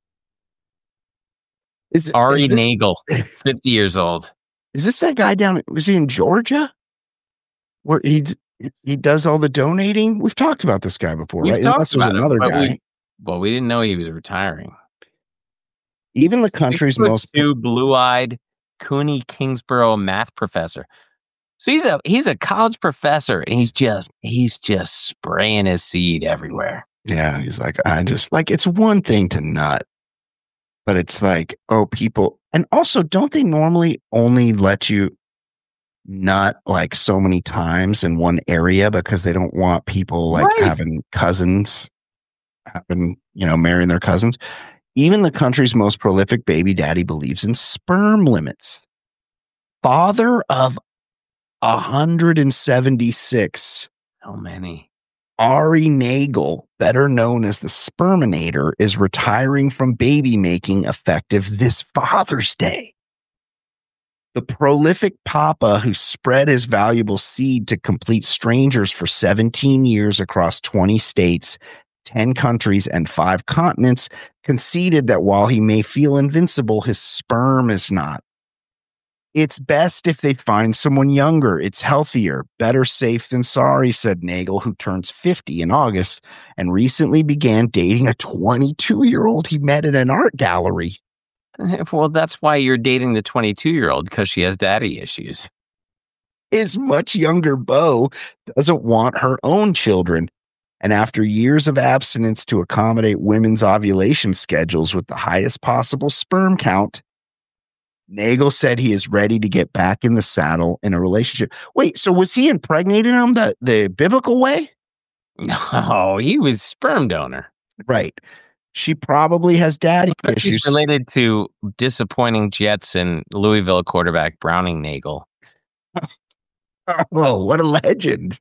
Is, it- Ari is, this, Nagel, fifty years old. is this that guy down? Was he in Georgia? Where he d- he does all the donating? We've talked about this guy before, We've right? talked Unless there's about him, another but guy. we- Well, we didn't know he was retiring. Even the country's Six foot most two, blue-eyed, CUNY Kingsborough math professor. So he's a he's a college professor, and he's just he's just spraying his seed everywhere. Yeah, he's like, I just like, it's one thing to nut, but it's like, oh, people, and also, don't they normally only let you nut like so many times in one area because they don't want people like Right. having cousins, having, you know, marrying their cousins? Even the country's most prolific baby daddy believes in sperm limits. Father of one hundred seventy-six. How many? Ari Nagel, better known as the Sperminator, is retiring from baby making effective this Father's Day. The prolific papa who spread his valuable seed to complete strangers for seventeen years across twenty states, ten countries, and five continents conceded that while he may feel invincible, his sperm is not. It's best if they find someone younger. It's healthier, better safe than sorry, said Nagel, who turns fifty in August and recently began dating a twenty-two-year-old he met at an art gallery. Well, that's why you're dating the twenty-two-year-old, because she has daddy issues. His much younger beau doesn't want her own children. And after years of abstinence to accommodate women's ovulation schedules with the highest possible sperm count, Nagel said he is ready to get back in the saddle in a relationship. Wait, so was he impregnating him the, the biblical way? No, he was sperm donor. Right. She probably has daddy issues. He's related to disappointing Jets and Louisville quarterback Browning Nagel. Oh, what a legend.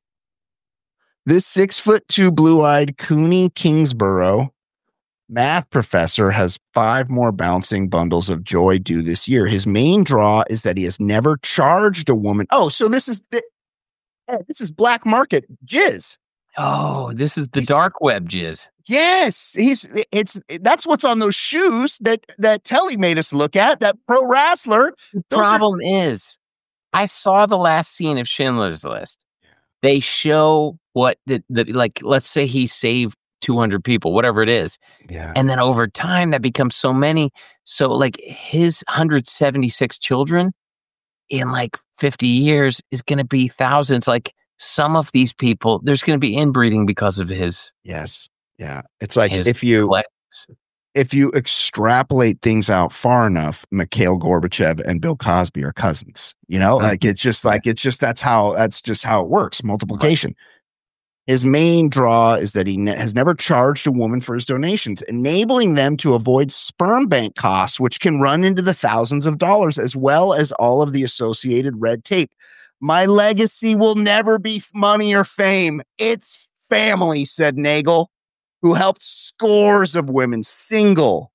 This six foot two blue-eyed Cooney Kingsborough math professor has five more bouncing bundles of joy due this year. His main draw is that he has never charged a woman. Oh, so this is the, this is black market jizz. Oh, this is the He's, dark web jizz. Yes, he's it's that's what's on those shoes that that Telly made us look at. That pro wrestler. The problem are, is, I saw the last scene of Schindler's List. They show what the, the like. Let's say he saved two hundred people, whatever it is. Yeah. And then over time, that becomes so many. So like his one hundred seventy-six children in like fifty years is going to be thousands. Like some of these people, there's going to be inbreeding because of his. Yes. Yeah. It's like if you, collects. if you extrapolate things out far enough, Mikhail Gorbachev and Bill Cosby are cousins, you know, mm-hmm. like it's just like, it's just, that's how, that's just how it works. Multiplication. Right. His main draw is that he ne- has never charged a woman for his donations, enabling them to avoid sperm bank costs, which can run into the thousands of dollars, as well as all of the associated red tape. My legacy will never be money or fame. It's family, said Nagel, who helped scores of women, single,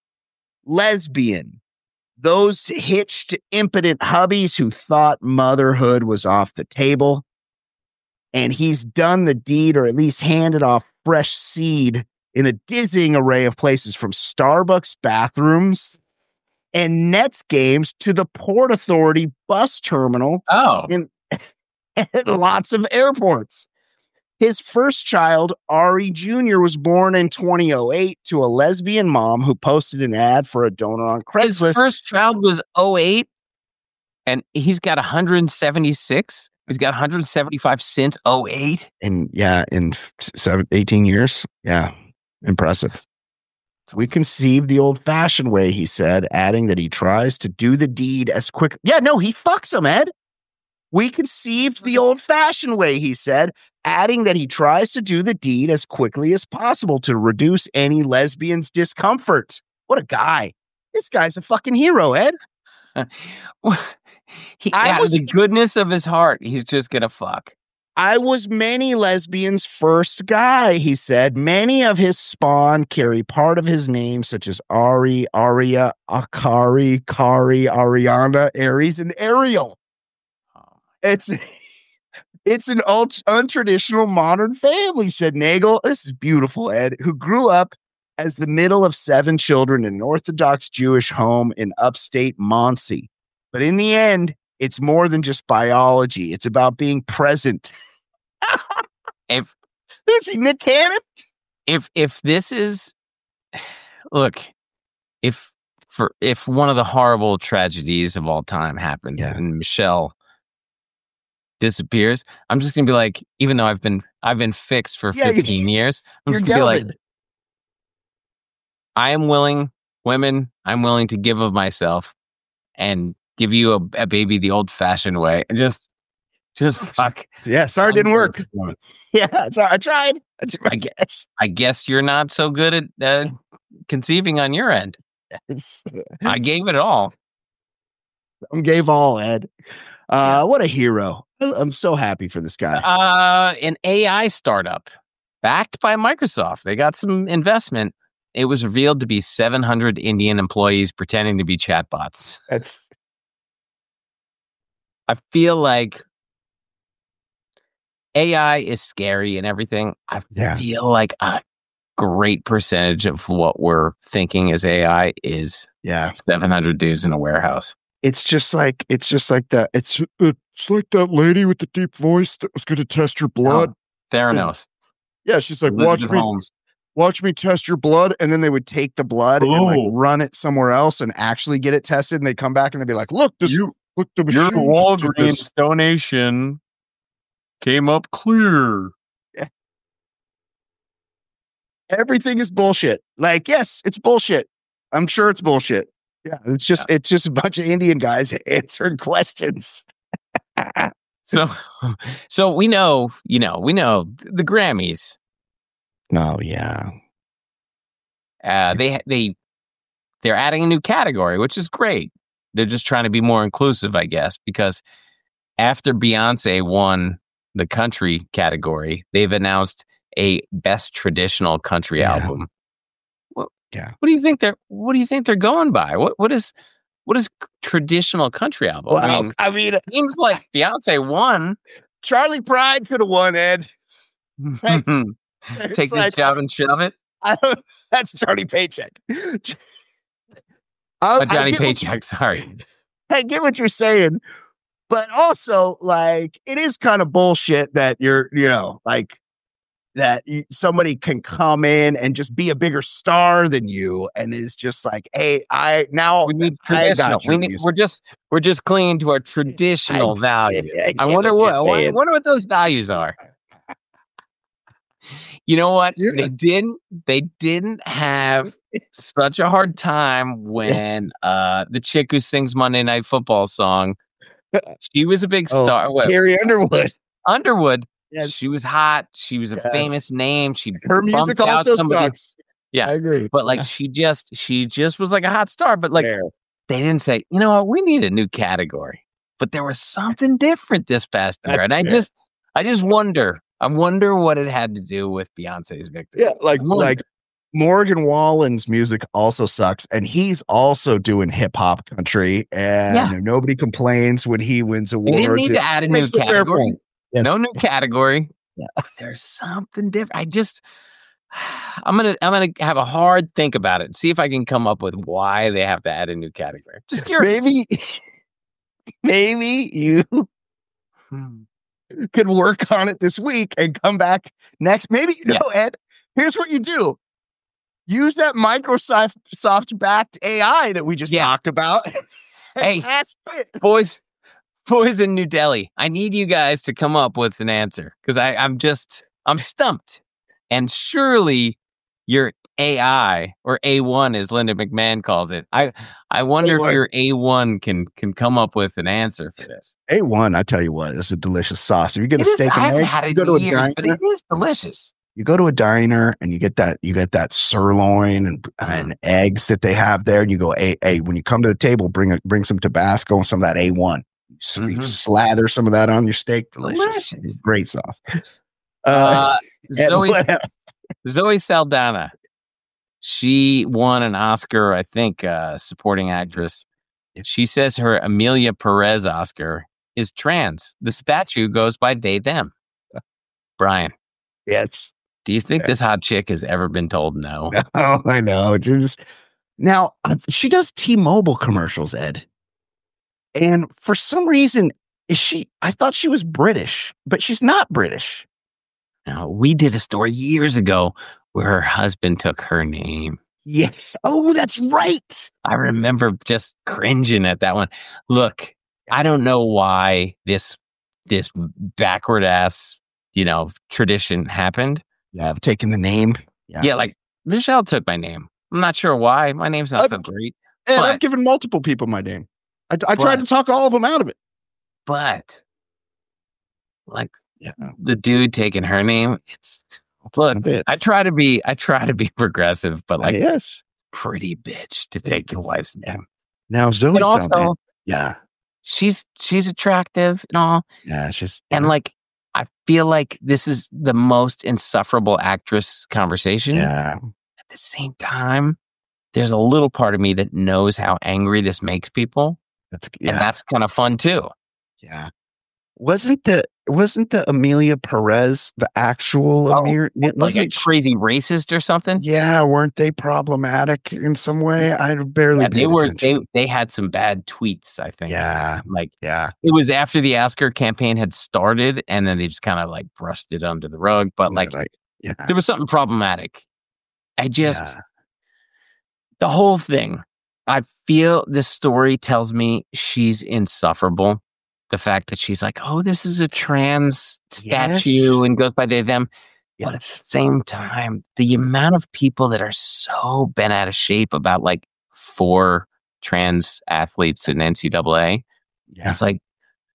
lesbian, those hitched impotent hubbies who thought motherhood was off the table. And he's done the deed, or at least handed off fresh seed in a dizzying array of places, from Starbucks bathrooms and Nets games to the Port Authority bus terminal. Oh, in and lots of airports. His first child, Ari Junior, was born in twenty oh eight to a lesbian mom who posted an ad for a donor on Craigslist. His first child was oh eight, and he's got one hundred seventy-six. He's got one hundred seventy-five since oh eight. And yeah, in seven, eighteen years. Yeah, impressive. We conceived the old-fashioned way, he said, adding that he tries to do the deed as quick. Yeah, no, he fucks them, Ed. We conceived the old-fashioned way, he said, adding that he tries to do the deed as quickly as possible to reduce any lesbian's discomfort. What a guy. This guy's a fucking hero, Ed. He, out of the goodness of his heart, he's just gonna fuck. I was many lesbians' first guy, he said. Many of his spawn carry part of his name, such as Ari, Aria, Akari, Kari, Ariana, Aries, and Ariel. It's it's an ult- untraditional modern family, said Nagel. This is beautiful, Ed, who grew up as the middle of seven children in an Orthodox Jewish home in upstate Muncie. But in the end, it's more than just biology. It's about being present. if is he Nick Cannon? If if this is, look, if for if one of the horrible tragedies of all time happened, yeah. and Michelle disappears, I'm just gonna be like, even though I've been I've been fixed for yeah, fifteen years, I'm just gonna gelded. be like, I am willing, women, I'm willing to give of myself and give you a, a baby the old-fashioned way, and just, just fuck. Yeah, sorry, it didn't work. Yeah, sorry, I tried. I guess. I guess you're not so good at uh, conceiving on your end. Yes. I gave it all. I gave all, Ed. Uh, what a hero! I'm so happy for this guy. Uh, an A I startup backed by Microsoft. They got some investment. It was revealed to be seven hundred Indian employees pretending to be chatbots. That's I feel like A I is scary and everything. I Yeah. feel like a great percentage of what we're thinking as A I is yeah. seven hundred dudes in a warehouse. It's just like it's just like that. It's it's like that lady with the deep voice that was going to test your blood. Theranos. Yeah, she's like, watch Elizabeth me, Holmes. watch me test your blood, and then they would take the blood and like Oh. run it somewhere else and actually get it tested, and they come back and they'd be like, look, this, You- look, the Your machine just did this. Walgreens donation came up clear. Everything is bullshit. Like, yes, it's bullshit. I'm sure it's bullshit. Yeah, it's just it's just a bunch of Indian guys answering questions. So, so we know, you know, we know the Grammys. Oh yeah, Uh, they they they're adding a new category, which is great. They're just trying to be more inclusive, I guess, because after Beyonce won the country category, they've announced a best traditional country Yeah. album. What, Yeah. What do you think they're What do you think they're going by? What What is What is traditional country album? I Well, mean, I mean, it seems like Beyonce won. Charlie Pride could have won, Ed. Hey, Take It's this, like- shove and shove it. I don't, that's Johnny Paycheck. I, Oh, I Johnny get what- Paycheck. Sorry. I get what you're saying, but also like it is kind of bullshit that you're, you know, like that y- somebody can come in and just be a bigger star than you, and is just like, hey, I now We need I got traditional. your We need, music. we're just we're just clinging to our traditional values. I I get wonder what what, you're I wonder, saying. wonder what those values are. You know what? Yeah. They didn't they didn't have such a hard time when uh the chick who sings Monday Night Football song. She was a big Oh, star. What, Carrie Underwood. Underwood. Yes. She was hot. She was a Yes. famous name. She Her music bumped out also somebody- sucks. Yeah. I agree. But like she just she just was like a hot star. But like Fair. they didn't say, you know what, we need a new category. But there was something different this past year. That's And I fair. just I just wonder. I wonder what it had to do with Beyonce's victory. Yeah, like I wonder. like Morgan Wallen's music also sucks, and he's also doing hip hop country, and Yeah. nobody complains when he wins They didn't awards. need It to add a new makes a fair category. point. Yes. No new category. Yeah. There's something different. I just I'm gonna I'm gonna have a hard think about it and see if I can come up with why they have to add a new category. Just curious. Maybe, maybe you Hmm. could work on it this week and come back next. Maybe you Yeah. know, Ed. Here's what you do: use that Microsoft soft backed A I that we just Yeah. talked about. and Hey. ask it. boys, boys in New Delhi, I need you guys to come up with an answer because I I'm just I'm stumped. And surely your A I or A one, as Linda McMahon calls it, I I wonder A one. if your A one can can come up with an answer for this. A one, I tell you what, it's a delicious sauce. If you get a It is- steak I and haven't eggs, had you it go to a in years, but diner. it is delicious. You go to a diner and you get that you get that sirloin and, and eggs that they have there, and you go, hey, hey, when you come to the table, bring a, bring some Tabasco and some of that A one. You s- you Mhm. slather some of that on your steak. Delicious, Delicious. great sauce. Uh, Uh, and Zoe what else? Zoe Saldana, she won an Oscar, I think, uh, supporting actress. She says her Amelia Perez Oscar is trans. The statue goes by they, them. Brian, Yes. do you think this hot chick has ever been told no? Oh, I know. Just now uh, she does T-Mobile commercials, Ed, and for some reason, is she? I thought she was British, but she's not British. Now, we did a story years ago where her husband took her name. Yes. Oh, that's right. I remember just cringing at that one. Look, I don't know why this this backward ass, you know, tradition happened. Yeah, I've taken the name. Yeah. Yeah, like Michelle took my name. I'm not sure why. My name's not Uh, so great, And but- I've given multiple people my name. I, I But- tried to talk all of them out of it. but like Yeah. the dude taking her name, it's look. A bit. I try to be, I try to be progressive, but like yes. pretty bitch to take your wife's name. Now Zoe But Saldana. also, Yeah. she's she's attractive and all, Yeah. It's just and yeah. like I feel like this is the most insufferable actress conversation. Yeah. At the same time, there's a little part of me that knows how angry this makes people. That's yeah. And that's kind of fun too. Yeah. Wasn't the wasn't the Amelia Perez the actual Oh, Amir? like a Wasn't crazy racist or something? yeah, weren't they problematic in some way? I barely Yeah, they paid were. attention. They they had some bad tweets. I think. Yeah, Like yeah. it was after the Oscar campaign had started, and then they just kind of like brushed it under the rug. But like, like yeah, there was something problematic. I just yeah. the whole thing. I feel this story tells me she's insufferable. The fact that she's like, oh, this is a trans statue Yes. and goes by they, them. But at Yes. the same time, the amount of people that are so bent out of shape about like four trans athletes in N C double A, Yeah. it's like,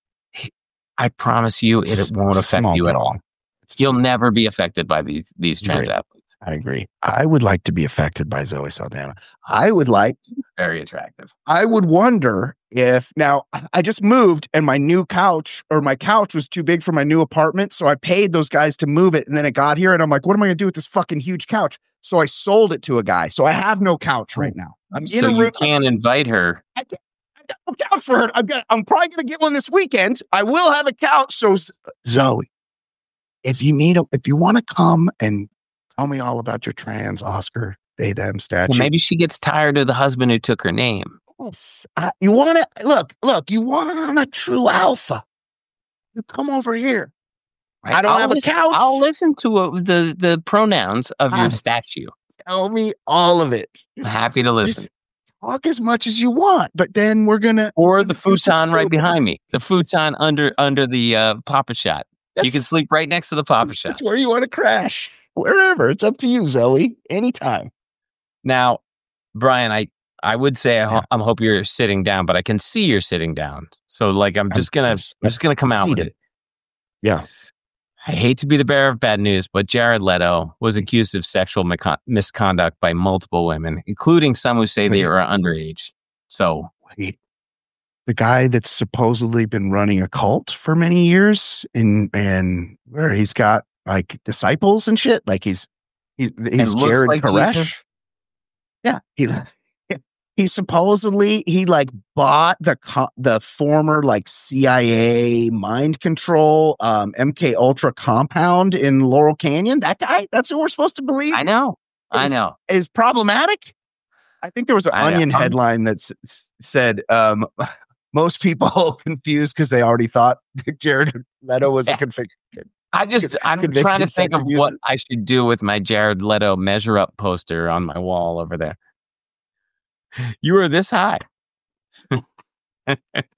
I promise you, it It's- won't it's a affect small you at bill. all. It's You'll small. never be affected by these these trans Great. athletes. I agree. I would like to be affected by Zoe Saldana. I would like. Very attractive. I would wonder if now I just moved and my new couch or my couch was too big for my new apartment. So I paid those guys to move it. And then it got here and I'm like, what am I going to do with this fucking huge couch? So I sold it to a guy. So I have no couch right now. I'm in So a you room. can't invite her. I got no couch for her. I'm, gonna, I'm probably going to get one this weekend. I will have a couch. So Zoe, if you need a, if you want to come and tell me all about your trans Oscar, they, them statue. Well, maybe she gets tired of the husband who took her name. Yes. Uh, you want to look, look, you want a true alpha. You come over here. Right? I don't I'll have listen, a couch. I'll listen to uh, the, the pronouns of your Ah. statue. Tell me all of it. I'm Just, happy to listen. just talk as much as you want, but then we're going to. Or the do some futon right stupid- behind me. The futon under under the uh, Papa Shot. You can sleep right next to the Papa Shot. That's where you want to crash. Wherever. It's up to you, Zoe. Anytime. Now, Brian, I, I would say I, ho- Yeah. I'm hope you're sitting down, but I can see you're sitting down. So like I'm just gonna yes. I'm just gonna come out with Seated. it. Yeah. I hate to be the bearer of bad news, but Jared Leto was accused of sexual mico- misconduct by multiple women, including some who say they Wait. are underage. So Wait. The guy that's supposedly been running a cult for many years and and where he's got like disciples and shit. Like he's he's, he's looks Jared like Koresh. Jesus? Yeah. He he supposedly he like bought the co- the former like C I A mind control um M K Ultra compound in Laurel Canyon. That guy, that's who we're supposed to believe I know, I Is- know. is problematic. I think there was an I know. Onion Um, headline that s- said um, most people confused because they already thought Jared Leto was Yeah. a convict. I just Con- I'm convicted trying to sex think of abuser. what I should do with my Jared Leto measure up poster on my wall over there. You were this high. Uh,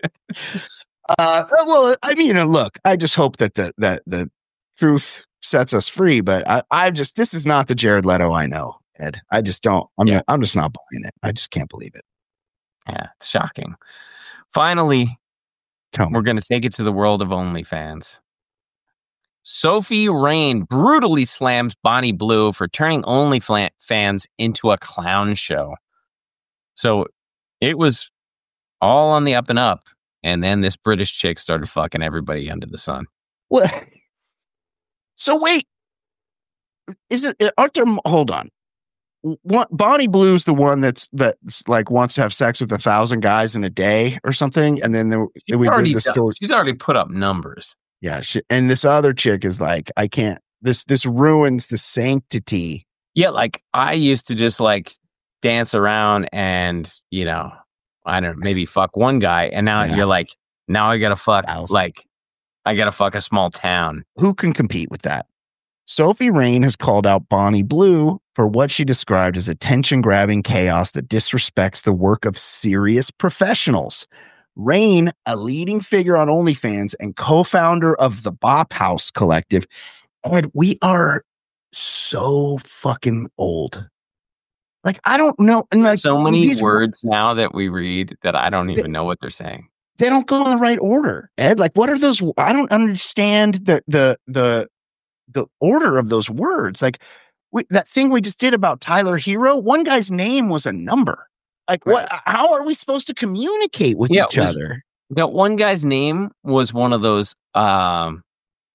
well, I mean, uh, look, I just hope that the that the truth sets us free. But I, I just this is not the Jared Leto I know, Ed. I just don't. I'm Yeah. not, I'm just not buying it. I just can't believe it. Yeah, it's shocking. Finally, Tell me. we're going to take it to the world of OnlyFans. Sophie Rain brutally slams Bonnie Blue for turning OnlyFans into a clown show. So it was all on the up and up. And then this British chick started fucking everybody under the sun. Well, so wait, is it? Aren't there? Hold on. What, Bonnie Blue's the one that's that's like wants to have sex with a thousand guys in a day or something, and then there, She's we already, did the done- story. she's already put up numbers. Yeah, she, and this other chick is like, I can't. This this ruins the sanctity. Yeah, like I used to just like dance around and, you know, I don't know, maybe fuck one guy. And now Yeah. you're like, now I gotta fuck, Thousand. like, I gotta fuck a small town. Who can compete with that? Sophie Rain has called out Bonnie Blue for what she described as attention-grabbing chaos that disrespects the work of serious professionals. Rain, a leading figure on OnlyFans and co-founder of the Bop House Collective, and we are so fucking old. Like, I don't know. And like So many these words now that we read that I don't even know what they're saying. they don't go in the right order, Ed. Like, what are those? I don't understand the the the the order of those words. Like we, that thing we just did about Tyler Hero. One guy's name was a number. Like, what? How are we supposed to communicate with Yeah, each it was- other? That one guy's name was one of those um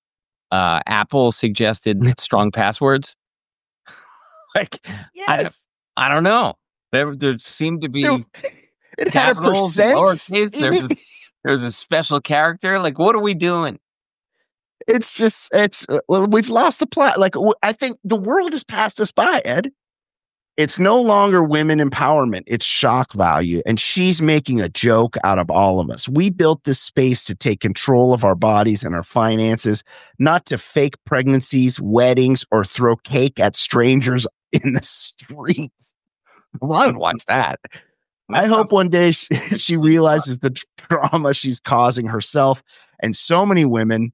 uh, Apple suggested strong passwords. Like, Yes. I, I don't know. There, there seemed to be There- it had a capitals, percent. lowercase. There's a, there's a special character. Like, what are we doing? It's just, it's, uh, well, we've lost the plot. Like, w- I think the world has passed us by, Ed. It's no longer women empowerment. It's shock value. And she's making a joke out of all of us. We built this space to take control of our bodies and our finances, not to fake pregnancies, weddings, or throw cake at strangers in the streets. Well, I would watch that. I hope one day she, she realizes the trauma she's causing herself and so many women.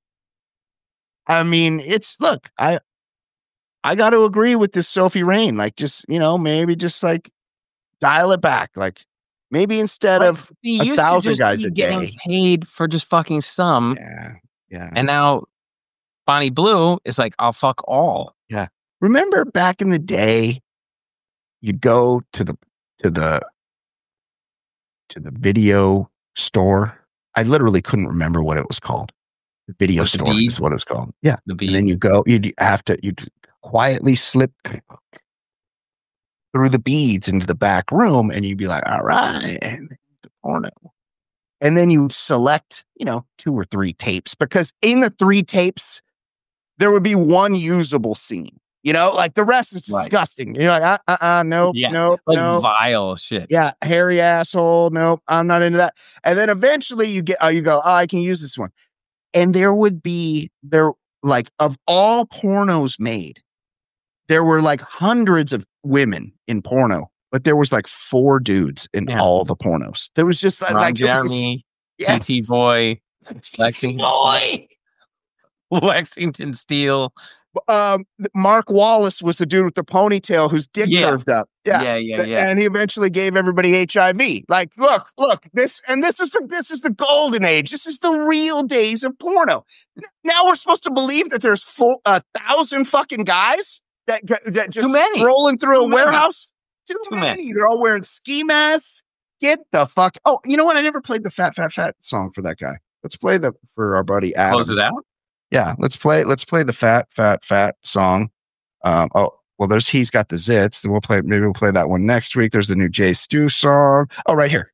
I mean, it's, look, I, I got to agree with this Sophie Rain. Like, just, you know, maybe just like dial it back. Like, maybe instead Like, of we a used to thousand just guys be a getting day. paid for just fucking some, Yeah. Yeah. and now Bonnie Blue is like, I'll fuck all. Remember back in the day, you'd go to the, to the, to the video store. I literally couldn't remember what it was called. The video What, the store bead? is what it's called. Yeah. The And then you go, you'd have to, you'd quietly slip through the beads into the back room and you'd be like, all right, porno. And then you would select, you know, two or three tapes, because in the three tapes, there would be one usable scene, you know, like the rest is Right. disgusting. You're like, uh, uh, uh nope, Yeah, nope, like nope. vile shit. Yeah, hairy asshole. Nope, I'm not into that. And then eventually you get, oh, you go, oh, I can use this one. And there would be, there, like, of all pornos made, there were like hundreds of women in porno, but there was like four dudes in Yeah. all the pornos. There was just like, Ron like there was this- Jeremy, yes. T T Boy, Lexington, Boy. Lexington Steel. Um, Mark Wallace was the dude with the ponytail whose dick Yeah. curved up. Yeah. Yeah, yeah, yeah. And he eventually gave everybody H I V. Like, look, look, this, and this is the, this is the golden age. This is the real days of porno. N- Now we're supposed to believe that there's four, a thousand fucking guys that, that just Too many. strolling through Too a many. warehouse. Too, Too many. many. They're all wearing ski masks. Get the fuck. Oh, you know what? I never played the fat, fat, fat song for that guy. Let's play the, for our buddy Adam. Close it out. Yeah, let's play. Let's play the fat, fat, fat song. Um, oh, well, there's he's got the zits. Then we'll play. Maybe we'll play that one next week. There's the new Jay Stu song. Oh, right here.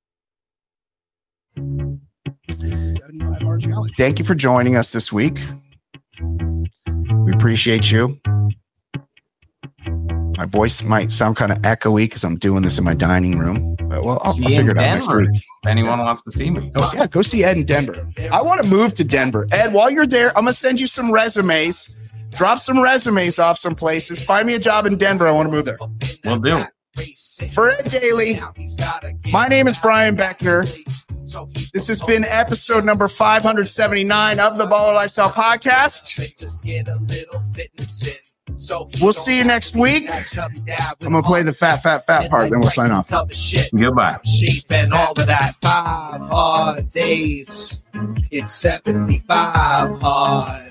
Thank you for joining us this week. We appreciate you. My voice might sound kind of echoey because I'm doing this in my dining room. But well, I'll, I'll Be in figure it out next Denver. week. If anyone wants to see me. Oh, yeah, go see Ed in Denver. I want to move to Denver. Ed, while you're there, I'm going to send you some resumes. Drop some resumes off some places. Find me a job in Denver. I want to move there. Will do. For Ed Daly, my name is Brian Beckner. This has been episode number five hundred seventy-nine of the Baller Lifestyle Podcast. We'll see you next week. I'm going to play the fat, fat, fat part, then we'll sign off. Goodbye. Sheep and all of that five hard days. It's seventy-five hard.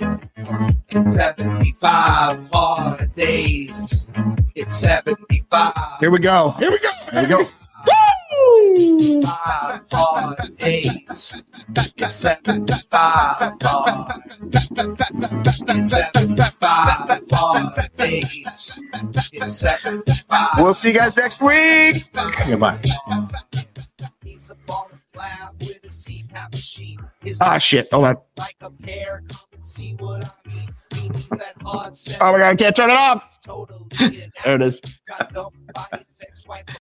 seventy-five hard days. It's seventy-five. Here we go. Here we go. Here we go. Woo! Five hard days. It's seventy-five hard. It's seventy-five hard days. It's seventy-five. We'll see you guys next week. Goodbye. He's a ball of flour with a C PAP machine. His Ah, shit. Hold on. like a pear. Come and see what I mean. He needs that hard set. Oh my God, I can't turn it off. Totally There it is. got dumped by his ex-wife.